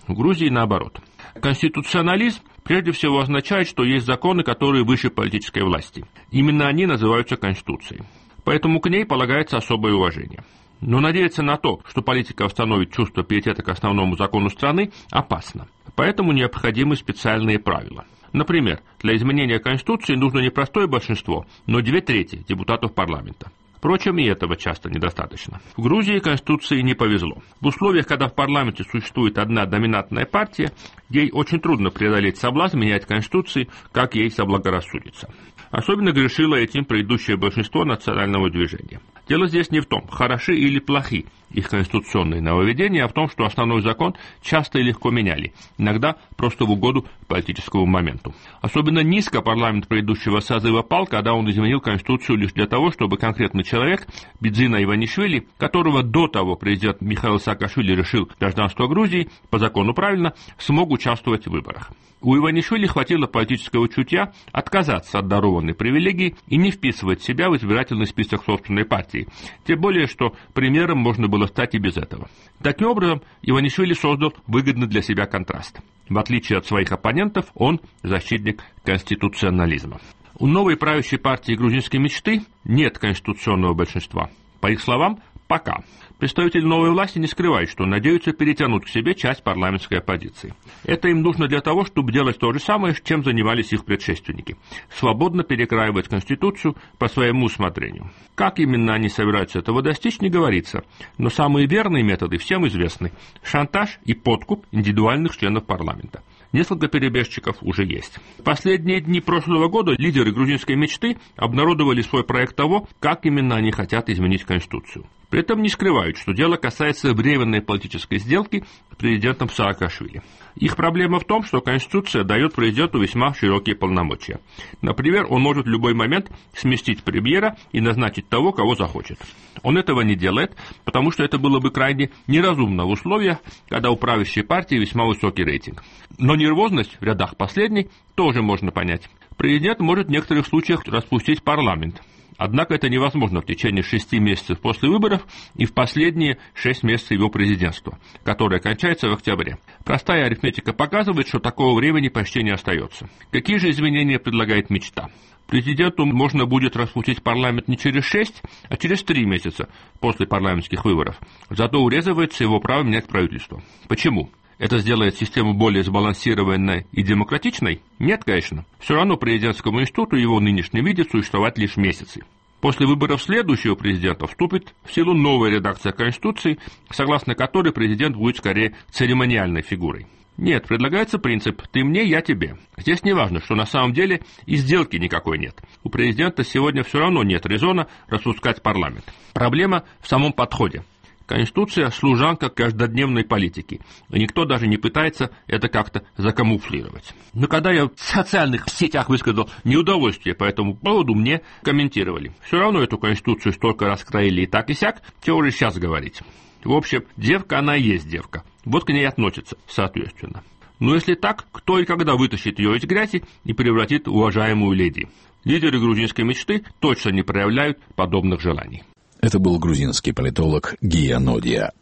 В Грузии наоборот. Конституционализм прежде всего означает, что есть законы, которые выше политической власти. Именно они называются Конституцией. Поэтому к ней полагается особое уважение. Но надеяться на то, что политика восстановит чувство пиетета к основному закону страны, опасно. Поэтому необходимы специальные правила. Например, для изменения Конституции нужно не простое большинство, но две трети депутатов парламента. Впрочем, и этого часто недостаточно. В Грузии Конституции не повезло. В условиях, когда в парламенте существует одна доминантная партия, ей очень трудно преодолеть соблазн менять Конституции, как ей заблагорассудится. Особенно грешило этим предыдущее большинство национального движения. Дело здесь не в том, хороши или плохи их конституционные нововведения, а в том, что основной закон часто и легко меняли, иногда просто в угоду политическому моменту. Особенно низко парламент предыдущего созыва пал, когда он изменил Конституцию лишь для того, чтобы конкретный человек, Бидзина Иванишвили, которого до того президент Михаил Саакашвили решил гражданство Грузии, по закону правильно, смог участвовать в выборах. У Иванишвили хватило политического чутья отказаться от дарованной привилегии и не вписывать себя в избирательный список собственной партии. Тем более, что примером можно было стать и без этого. Таким образом, Иванишвили создал выгодный для себя контраст. В отличие от своих оппонентов, он защитник конституционализма. У новой правящей партии грузинской мечты нет конституционного большинства. По их словам, пока. Представители новой власти не скрывают, что надеются перетянуть к себе часть парламентской оппозиции. Это им нужно для того, чтобы делать то же самое, чем занимались их предшественники. Свободно перекраивать Конституцию по своему усмотрению. Как именно они собираются этого достичь, не говорится. Но самые верные методы всем известны. Шантаж и подкуп индивидуальных членов парламента. Несколько перебежчиков уже есть. В последние дни прошлого года лидеры грузинской мечты обнародовали свой проект того, как именно они хотят изменить Конституцию. При этом не скрывают, что дело касается временной политической сделки с президентом Саакашвили. Их проблема в том, что Конституция дает президенту весьма широкие полномочия. Например, он может в любой момент сместить премьера и назначить того, кого захочет. Он этого не делает, потому что это было бы крайне неразумно в условиях, когда у правящей партии весьма высокий рейтинг. Но нервозность в рядах последней тоже можно понять. Президент может в некоторых случаях распустить парламент. Однако это невозможно в течение шести месяцев после выборов и в последние шесть месяцев его президентства, которое кончается в октябре. Простая арифметика показывает, что такого времени почти не остается. Какие же изменения предлагает мечта? Президенту можно будет распустить парламент не через шесть, а через три месяца после парламентских выборов. Зато урезывается его право менять правительство. Почему? Это сделает систему более сбалансированной и демократичной? Нет, конечно. Все равно президентскому институту в его нынешнем виде существовать лишь месяцы. После выборов следующего президента вступит в силу новая редакция Конституции, согласно которой президент будет скорее церемониальной фигурой. Нет, предлагается принцип «ты мне, я тебе». Здесь не важно, что на самом деле и сделки никакой нет. У президента сегодня все равно нет резона распускать парламент. Проблема в самом подходе. Конституция – служанка каждодневной политики, и никто даже не пытается это как-то закамуфлировать. Но когда я в социальных сетях высказал неудовольствие по этому поводу, мне комментировали. Все равно эту Конституцию столько раскроили и так и сяк, чего уже сейчас говорить. В общем, девка она и есть девка. Вот к ней относятся, соответственно. Но если так, кто и когда вытащит ее из грязи и превратит в уважаемую леди? Лидеры грузинской мечты точно не проявляют подобных желаний. Это был грузинский политолог Гия Нодия.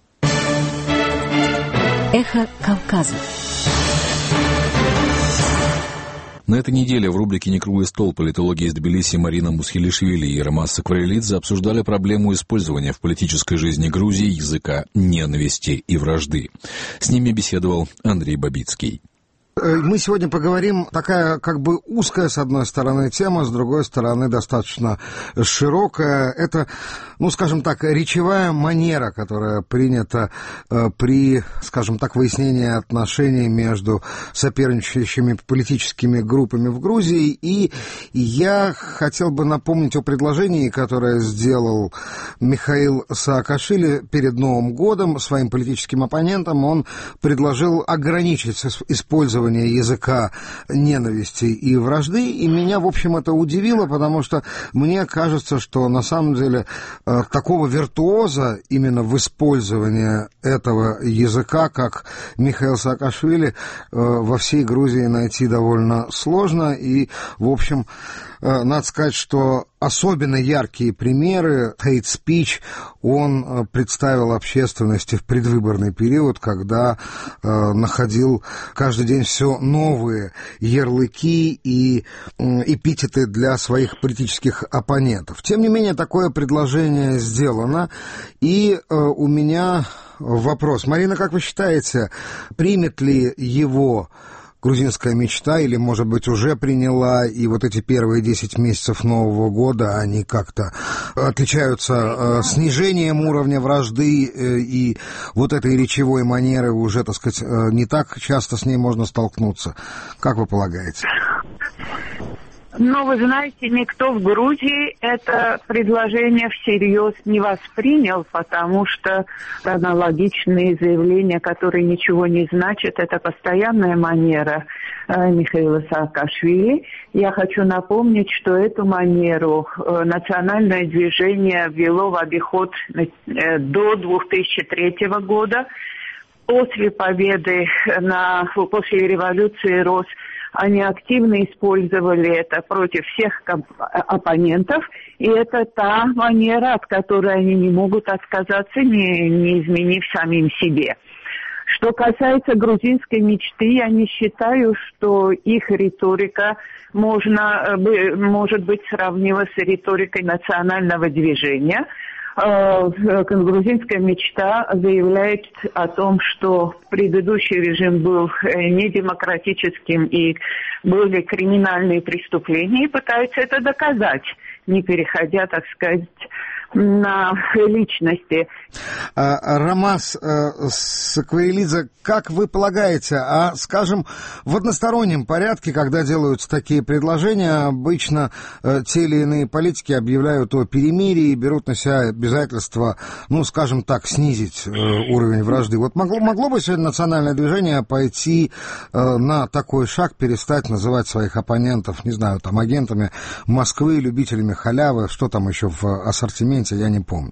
Эхо Кавказа. На этой неделе в рубрике «Некруглый стол» политологи из Тбилиси Марина Мусхилишвили и Ромас Сакварелидзе обсуждали проблему использования в политической жизни Грузии языка ненависти и вражды. С ними беседовал Андрей Бабицкий. Мы сегодня поговорим, такая как бы узкая, с одной стороны, тема, с другой стороны, достаточно широкая. Это, ну, скажем так, речевая манера, которая принята э, при, скажем так, выяснении отношений между соперничающими политическими группами в Грузии. И я хотел бы напомнить о предложении, которое сделал Михаил Саакашвили перед Новым годом своим политическим оппонентам. Он предложил ограничить использование языка ненависти и вражды, и меня, в общем, это удивило, потому что мне кажется, что на самом деле такого виртуоза именно в использовании этого языка, как Михаил Саакашвили, во всей Грузии найти довольно сложно, и, в общем, надо сказать, что особенно яркие примеры hate speech он представил общественности в предвыборный период, когда находил каждый день все новые ярлыки и эпитеты для своих политических оппонентов. Тем не менее, такое предложение сделано, и у меня вопрос. Марина, как вы считаете, примет ли его грузинская мечта, или, может быть, уже приняла, и вот эти первые десять месяцев Нового года, они как-то отличаются э, снижением уровня вражды, э, и вот этой речевой манеры уже, так сказать, э, не так часто с ней можно столкнуться. Как вы полагаете? Ну, вы знаете, никто в Грузии это предложение всерьез не воспринял, потому что аналогичные заявления, которые ничего не значат, это постоянная манера э, Михаила Саакашвили. Я хочу напомнить, что эту манеру э, национальное движение ввело в обиход э, до две тысячи третьего года. После победы, на, после революции РОС, они активно использовали это против всех оппонентов, и это та манера, от которой они не могут отказаться, не, не изменив самим себе. Что касается грузинской мечты, я не считаю, что их риторика можно, может быть сравнима с риторикой национального движения. Грузинская мечта заявляет о том, что предыдущий режим был недемократическим и были криминальные преступления, и пытаются это доказать, не переходя, так сказать, на личности. Ромас Сакваилидзе, как вы полагаете, а, скажем, в одностороннем порядке, когда делаются такие предложения, обычно те или иные политики объявляют о перемирии, берут на себя обязательства, ну, скажем так, снизить уровень вражды. Вот могло, могло бы сегодня национальное движение пойти на такой шаг, перестать называть своих оппонентов, не знаю, там, агентами Москвы, любителями халявы, что там еще в ассортименте, я не помню.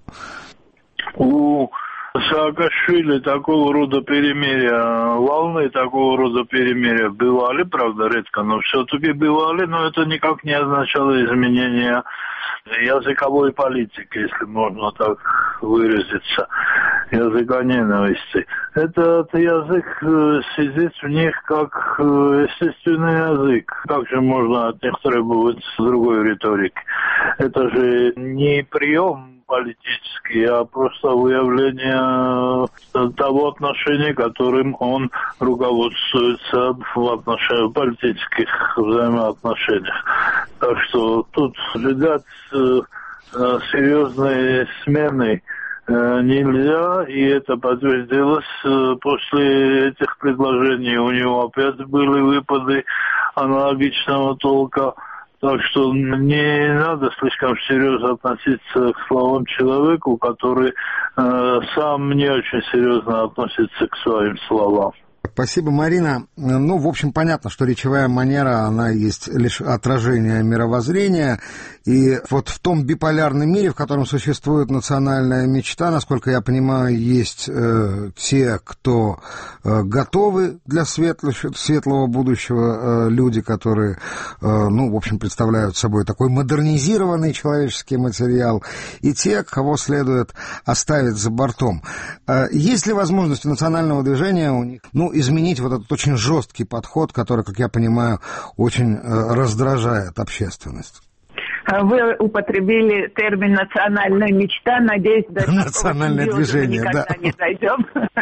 У Саакашвили такого рода перемирия, волны такого рода перемирия бывали, правда, редко, но все-таки бывали, но это никак не означало изменения языковой политики, если можно так выразиться, языка ненависти. Этот язык сидит в них как естественный язык. Как же можно от них требовать другой риторики? Это же не прием политический, а просто выявление того отношения, которым он руководствуется в отношениях, политических взаимоотношениях. Так что тут ждать э, серьезной смены э, нельзя, и это подтвердилось э, после этих предложений. У него опять были выпады аналогичного толка. Так что не надо слишком серьезно относиться к словам человеку, который э, сам не очень серьезно относится к своим словам. Спасибо, Марина. Ну, в общем, понятно, что речевая манера, она есть лишь отражение мировоззрения. И вот в том биполярном мире, в котором существует национальная мечта, насколько я понимаю, есть э, те, кто э, готовы для светлого, светлого будущего, э, люди, которые, э, ну, в общем, представляют собой такой модернизированный человеческий материал, и те, кого следует оставить за бортом. Э, есть ли возможность у национального движения у них, ну, изменить вот этот очень жесткий подход, который, как я понимаю, очень э, раздражает общественность? Вы употребили термин «национальная мечта». Надеюсь, до национальное движение, никогда да. не дойдем.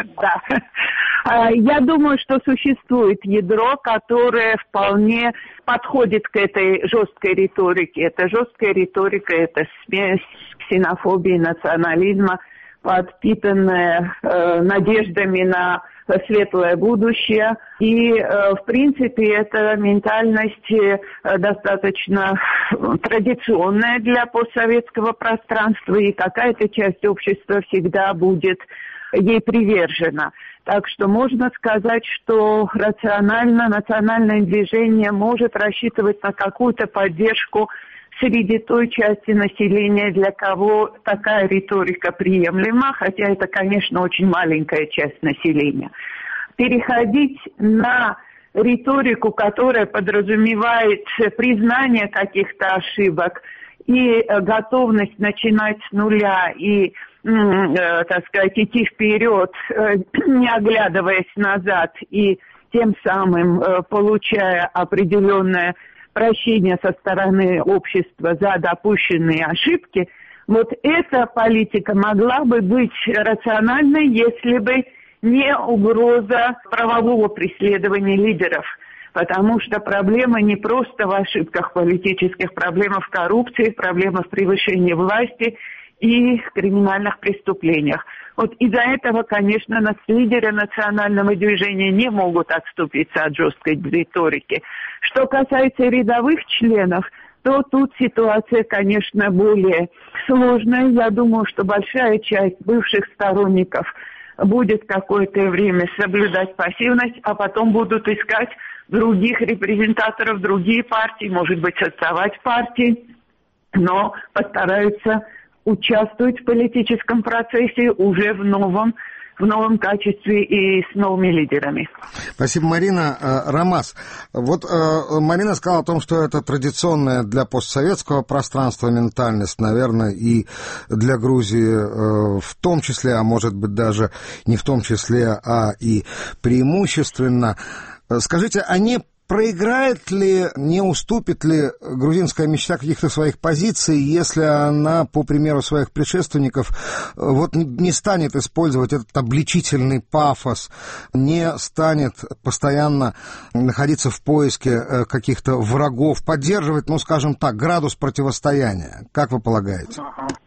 Да. Я думаю, что существует ядро, которое вполне подходит к этой жесткой риторике. Это жесткая риторика, это смесь ксенофобии, национализма, подпитанная э, надеждами на светлое будущее. И, э, в принципе, эта ментальность э, достаточно традиционная для постсоветского пространства, и какая-то часть общества всегда будет ей привержена. Так что можно сказать, что рационально национальное движение может рассчитывать на какую-то поддержку среди той части населения, для кого такая риторика приемлема, хотя это, конечно, очень маленькая часть населения. Переходить на риторику, которая подразумевает признание каких-то ошибок и готовность начинать с нуля и, так сказать, идти вперед, не оглядываясь назад и тем самым получая определенное прощение со стороны общества за допущенные ошибки, вот эта политика могла бы быть рациональной, если бы не угроза правового преследования лидеров. Потому что проблема не просто в ошибках политических, проблема в коррупции, проблема в превышении власти и в криминальных преступлениях. Вот из-за этого, конечно, лидеры национального движения не могут отступиться от жесткой риторики. Что касается рядовых членов, то тут ситуация, конечно, более сложная. Я думаю, что большая часть бывших сторонников будет какое-то время соблюдать пассивность, а потом будут искать других репрезентаторов, другие партии, может быть, создавать партии, но постараются участвовать в политическом процессе уже в новом, в новом качестве и с новыми лидерами. Спасибо, Марина. Ромас, вот Марина сказала о том, что это традиционная для постсоветского пространства ментальность, наверное, и для Грузии в том числе, а может быть даже не в том числе, а и преимущественно. Скажите, а не проиграет ли, не уступит ли грузинская мечта каких-то своих позиций, если она, по примеру своих предшественников, вот не станет использовать этот обличительный пафос, не станет постоянно находиться в поиске каких-то врагов, поддерживать, ну, скажем так, градус противостояния? Как вы полагаете?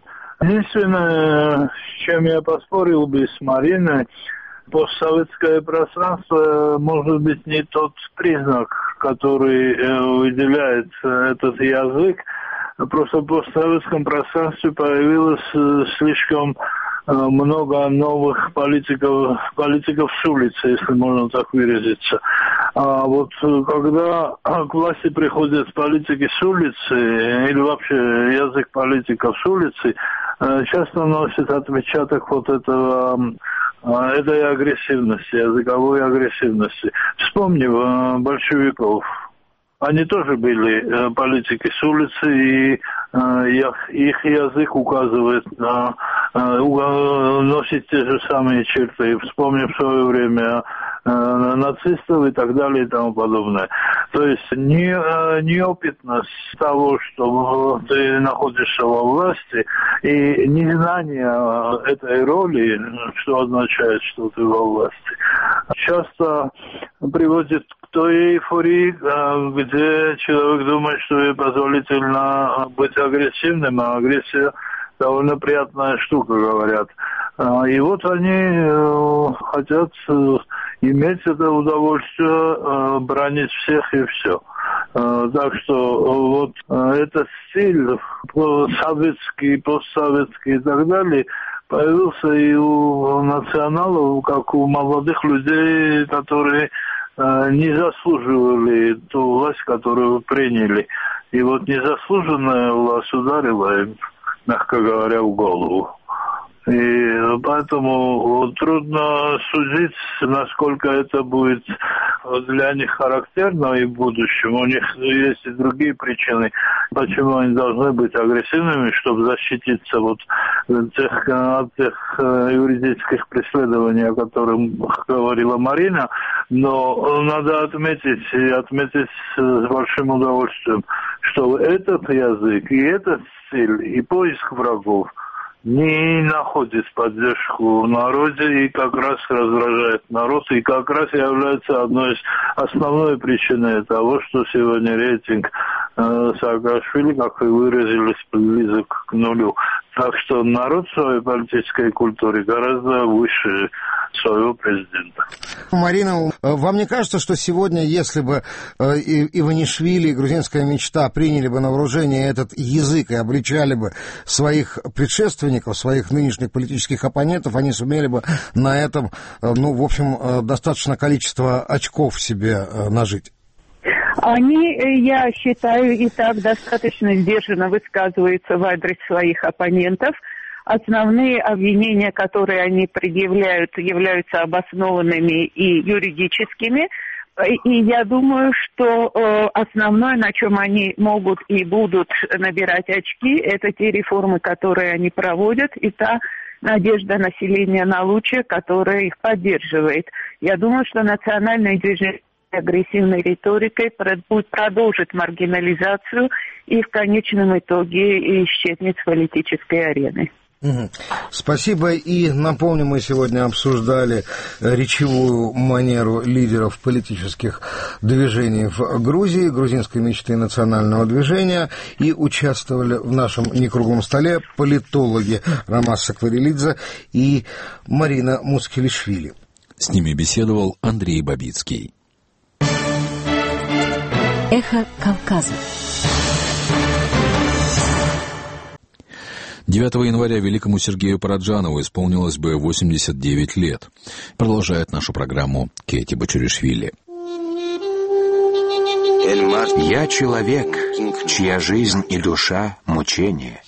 Единственное, с чем я поспорил бы с Мариной, постсоветское пространство может быть не тот признак, который выделяет этот язык. Просто в постсоветском пространстве появилось слишком много новых политиков, политиков с улицы, если можно так выразиться. А вот когда к власти приходят политики с улицы, или вообще язык политиков с улицы, часто носит отпечаток вот этого этой агрессивности, языковой агрессивности. Вспомним большевиков. Они тоже были политики с улицы, и их язык указывает на, носит те же самые черты. Вспомним в свое время нацистов и так далее и тому подобное. То есть не, неопытность того, что ты находишься во власти, и незнание этой роли, что означает, что ты во власти, часто приводит к той эйфории, где человек думает, что ей позволительно быть агрессивным, а агрессия довольно приятная штука, говорят. И вот они хотят иметь это удовольствие, бронить всех и все. Так что вот этот стиль советский, постсоветский и так далее появился и у националов, как у молодых людей, которые не заслуживали ту власть, которую приняли. И вот незаслуженная власть ударила им, мягко говоря, в голову. И поэтому трудно судить, насколько это будет для них характерно и в будущем. У них есть и другие причины, почему они должны быть агрессивными, чтобы защититься вот тех, от тех юридических преследований, о которых говорила Марина. Но надо отметить, и отметить с большим удовольствием, что этот язык и этот стиль, и поиск врагов не находит поддержку в народе и как раз раздражает народ, и как раз является одной из основной причиной того, что сегодня рейтинг э, Саакашвили, как вы выразились, близок к нулю. Так что народ в своей политической культуре гораздо выше своего президента. Марина, вам не кажется, что сегодня, если бы Иванишвили и грузинская мечта приняли бы на вооружение этот язык и обличали бы своих предшественников, своих нынешних политических оппонентов, они сумели бы на этом, ну, в общем, достаточно количество очков себе нажить? Они, я считаю, и так достаточно сдержанно высказываются в адрес своих оппонентов. Основные обвинения, которые они предъявляют, являются обоснованными и юридическими. И я думаю, что э, основное, на чем они могут и будут набирать очки, это те реформы, которые они проводят, и та надежда населения на лучшее, которая их поддерживает. Я думаю, что национальное движение агрессивной риторикой продолжит маргинализацию и в конечном итоге исчезнет с политической арены. Угу. Спасибо. И напомню, мы сегодня обсуждали речевую манеру лидеров политических движений в Грузии, грузинской мечты национального движения, и участвовали в нашем некруглом столе политологи Ромас Сакварелидзе и Марина Мускелишвили. С ними беседовал Андрей Бабицкий. Эхо Кавказа. девятого января великому Сергею Параджанову исполнилось бы восемьдесят девять лет. Продолжает нашу программу Кети Бачуришвили. Я человек, чья жизнь и душа — мучение.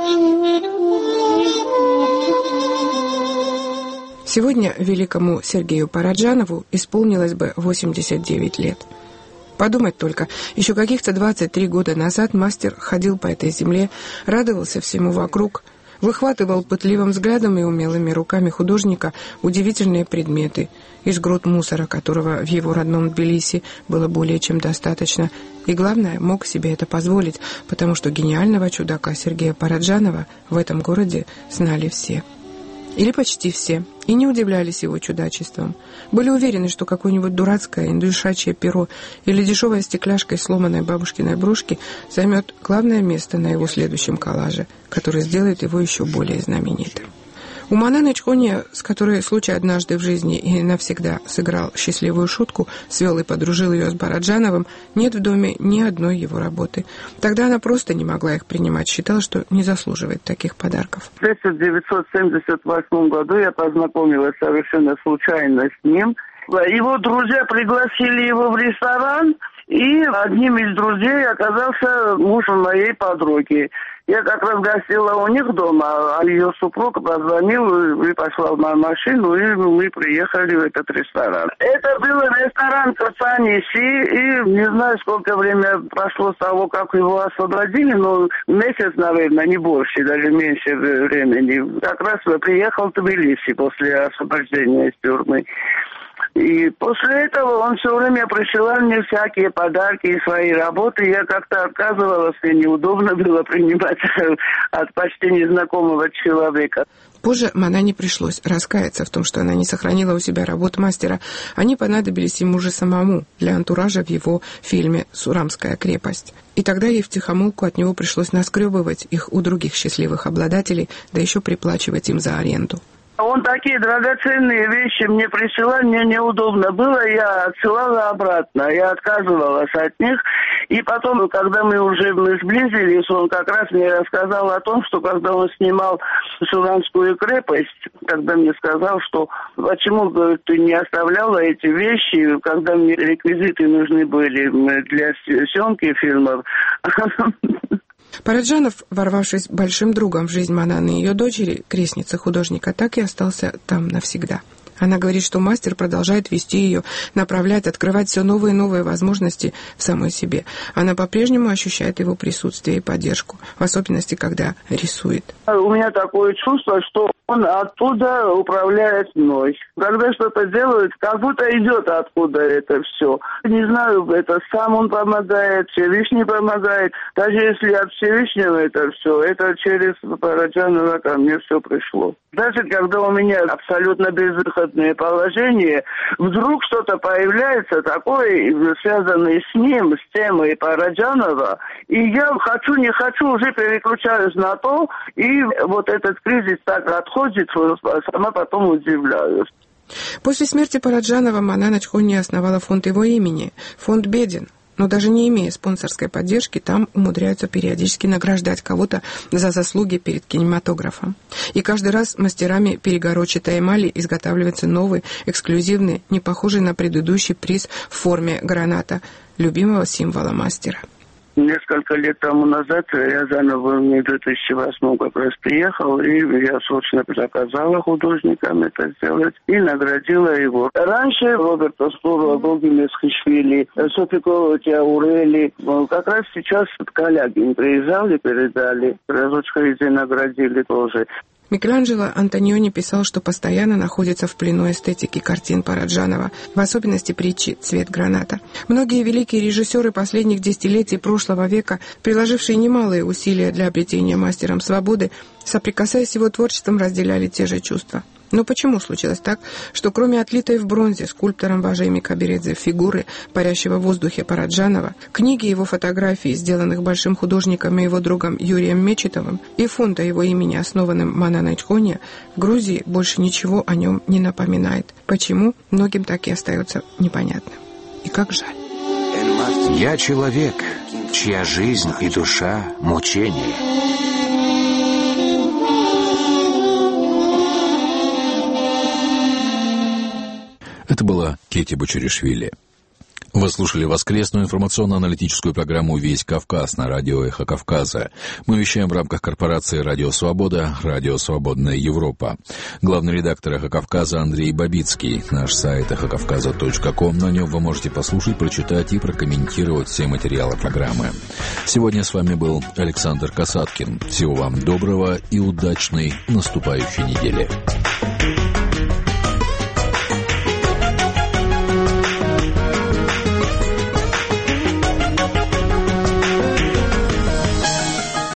Сегодня великому Сергею Параджанову исполнилось бы восемьдесят девять лет. Подумать только, еще каких-то двадцать три года назад мастер ходил по этой земле, радовался всему вокруг, выхватывал пытливым взглядом и умелыми руками художника удивительные предметы из груд мусора, которого в его родном Тбилиси было более чем достаточно, и, главное, мог себе это позволить, потому что гениального чудака Сергея Параджанова в этом городе знали все. Или почти все, и не удивлялись его чудачеством. Были уверены, что какое-нибудь дурацкое индюшачье перо или дешевая стекляшка из сломанной бабушкиной брошки займет главное место на его следующем коллаже, который сделает его еще более знаменитым. У Мананы Чхонья, с которой случай однажды в жизни и навсегда сыграл счастливую шутку, свел и подружил ее с Параджановым, нет в доме ни одной его работы. Тогда она просто не могла их принимать, считала, что не заслуживает таких подарков. В тысяча девятьсот семьдесят восьмом году я познакомилась совершенно случайно с ним. Его друзья пригласили его в ресторан, и одним из друзей оказался муж моей подруги. Я как раз гостила у них дома, а ее супруг позвонил и пошла в мою машину, и мы приехали в этот ресторан. Это был ресторан Кацаниси, и не знаю, сколько времени прошло с того, как его освободили, но месяц, наверное, не больше, даже меньше времени. Как раз приехал в Тбилиси после освобождения из тюрьмы. И после этого он все время присылал мне всякие подарки и свои работы. Я как-то отказывалась, и неудобно было принимать от почти незнакомого человека. Позже Манане пришлось раскаяться в том, что она не сохранила у себя работу мастера. Они понадобились ему же самому для антуража в его фильме «Сурамская крепость». И тогда ей втихомолку от него пришлось наскребывать их у других счастливых обладателей, да еще приплачивать им за аренду. Он такие драгоценные вещи мне присылал, мне неудобно было, я отсылала обратно, я отказывалась от них. И потом, когда мы уже мы сблизились, он как раз мне рассказал о том, что когда он снимал Сурамскую крепость, когда мне сказал, что почему, говорит, ты не оставляла эти вещи, когда мне реквизиты нужны были для съемки фильмов. Параджанов, ворвавшись большим другом в жизнь Мананы и ее дочери, крестницы художника, так и остался там навсегда. Она говорит, что мастер продолжает вести ее, направлять, открывать все новые и новые возможности в самой себе. Она по-прежнему ощущает его присутствие и поддержку, в особенности, когда рисует. У меня такое чувство, что он оттуда управляет мной. Когда что-то делает, как будто идет откуда это все. Не знаю, это сам он помогает, Всевышний помогает. Даже если от Всевышнего это все, это через Параджанова ко мне все пришло. Даже когда у меня абсолютно безвыходное положение, вдруг что-то появляется такое, связанное с ним, с темой Параджанова, и я хочу, не хочу, уже переключаюсь на то, и вот этот кризис так отходит, что сама потом удивляюсь. После смерти Параджанова Манана Чхонья основала фонд его имени, фонд беден. Но даже не имея спонсорской поддержки, там умудряются периодически награждать кого-то за заслуги перед кинематографом. И каждый раз мастерами перегородчатой эмали изготавливается новый, эксклюзивный, не похожий на предыдущий приз в форме граната, любимого символа мастера. Несколько лет тому назад я заново в две тысячи восьмом как раз приехал, и я срочно приказала художникам это сделать и наградила его. Раньше Роберта Спору, Гоги Месхишвили, Софико Тяурели, как раз сейчас Калягин приезжал и передали. Разочка и наградили тоже. Микеланджело Антониони писал, что постоянно находится в плену эстетики картин Параджанова, в особенности притчи «Цвет граната». Многие великие режиссеры последних десятилетий прошлого века, приложившие немалые усилия для обретения мастером свободы, соприкасаясь с его творчеством, разделяли те же чувства. Но почему случилось так, что кроме отлитой в бронзе скульптором Важей Кабередзе фигуры парящего в воздухе Параджанова, книги его фотографий, сделанных большим художником и его другом Юрием Мечетовым, и фонда его имени, основанным Манана Ичхоне, в Грузии больше ничего о нем не напоминает? Почему, многим так и остается непонятно. И как жаль. Я человек, чья жизнь и душа – мучение. Это была Кети Бочаришвили. Вы слушали воскресную информационно-аналитическую программу «Весь Кавказ» на радио «Эхо Кавказа». Мы вещаем в рамках корпорации «Радио Свобода», «Радио Свободная Европа». Главный редактор «Эхо Кавказа» Андрей Бабицкий. Наш сайт эхо кавказа точка ком. На нем вы можете послушать, прочитать и прокомментировать все материалы программы. Сегодня с вами был Александр Касаткин. Всего вам доброго и удачной наступающей недели.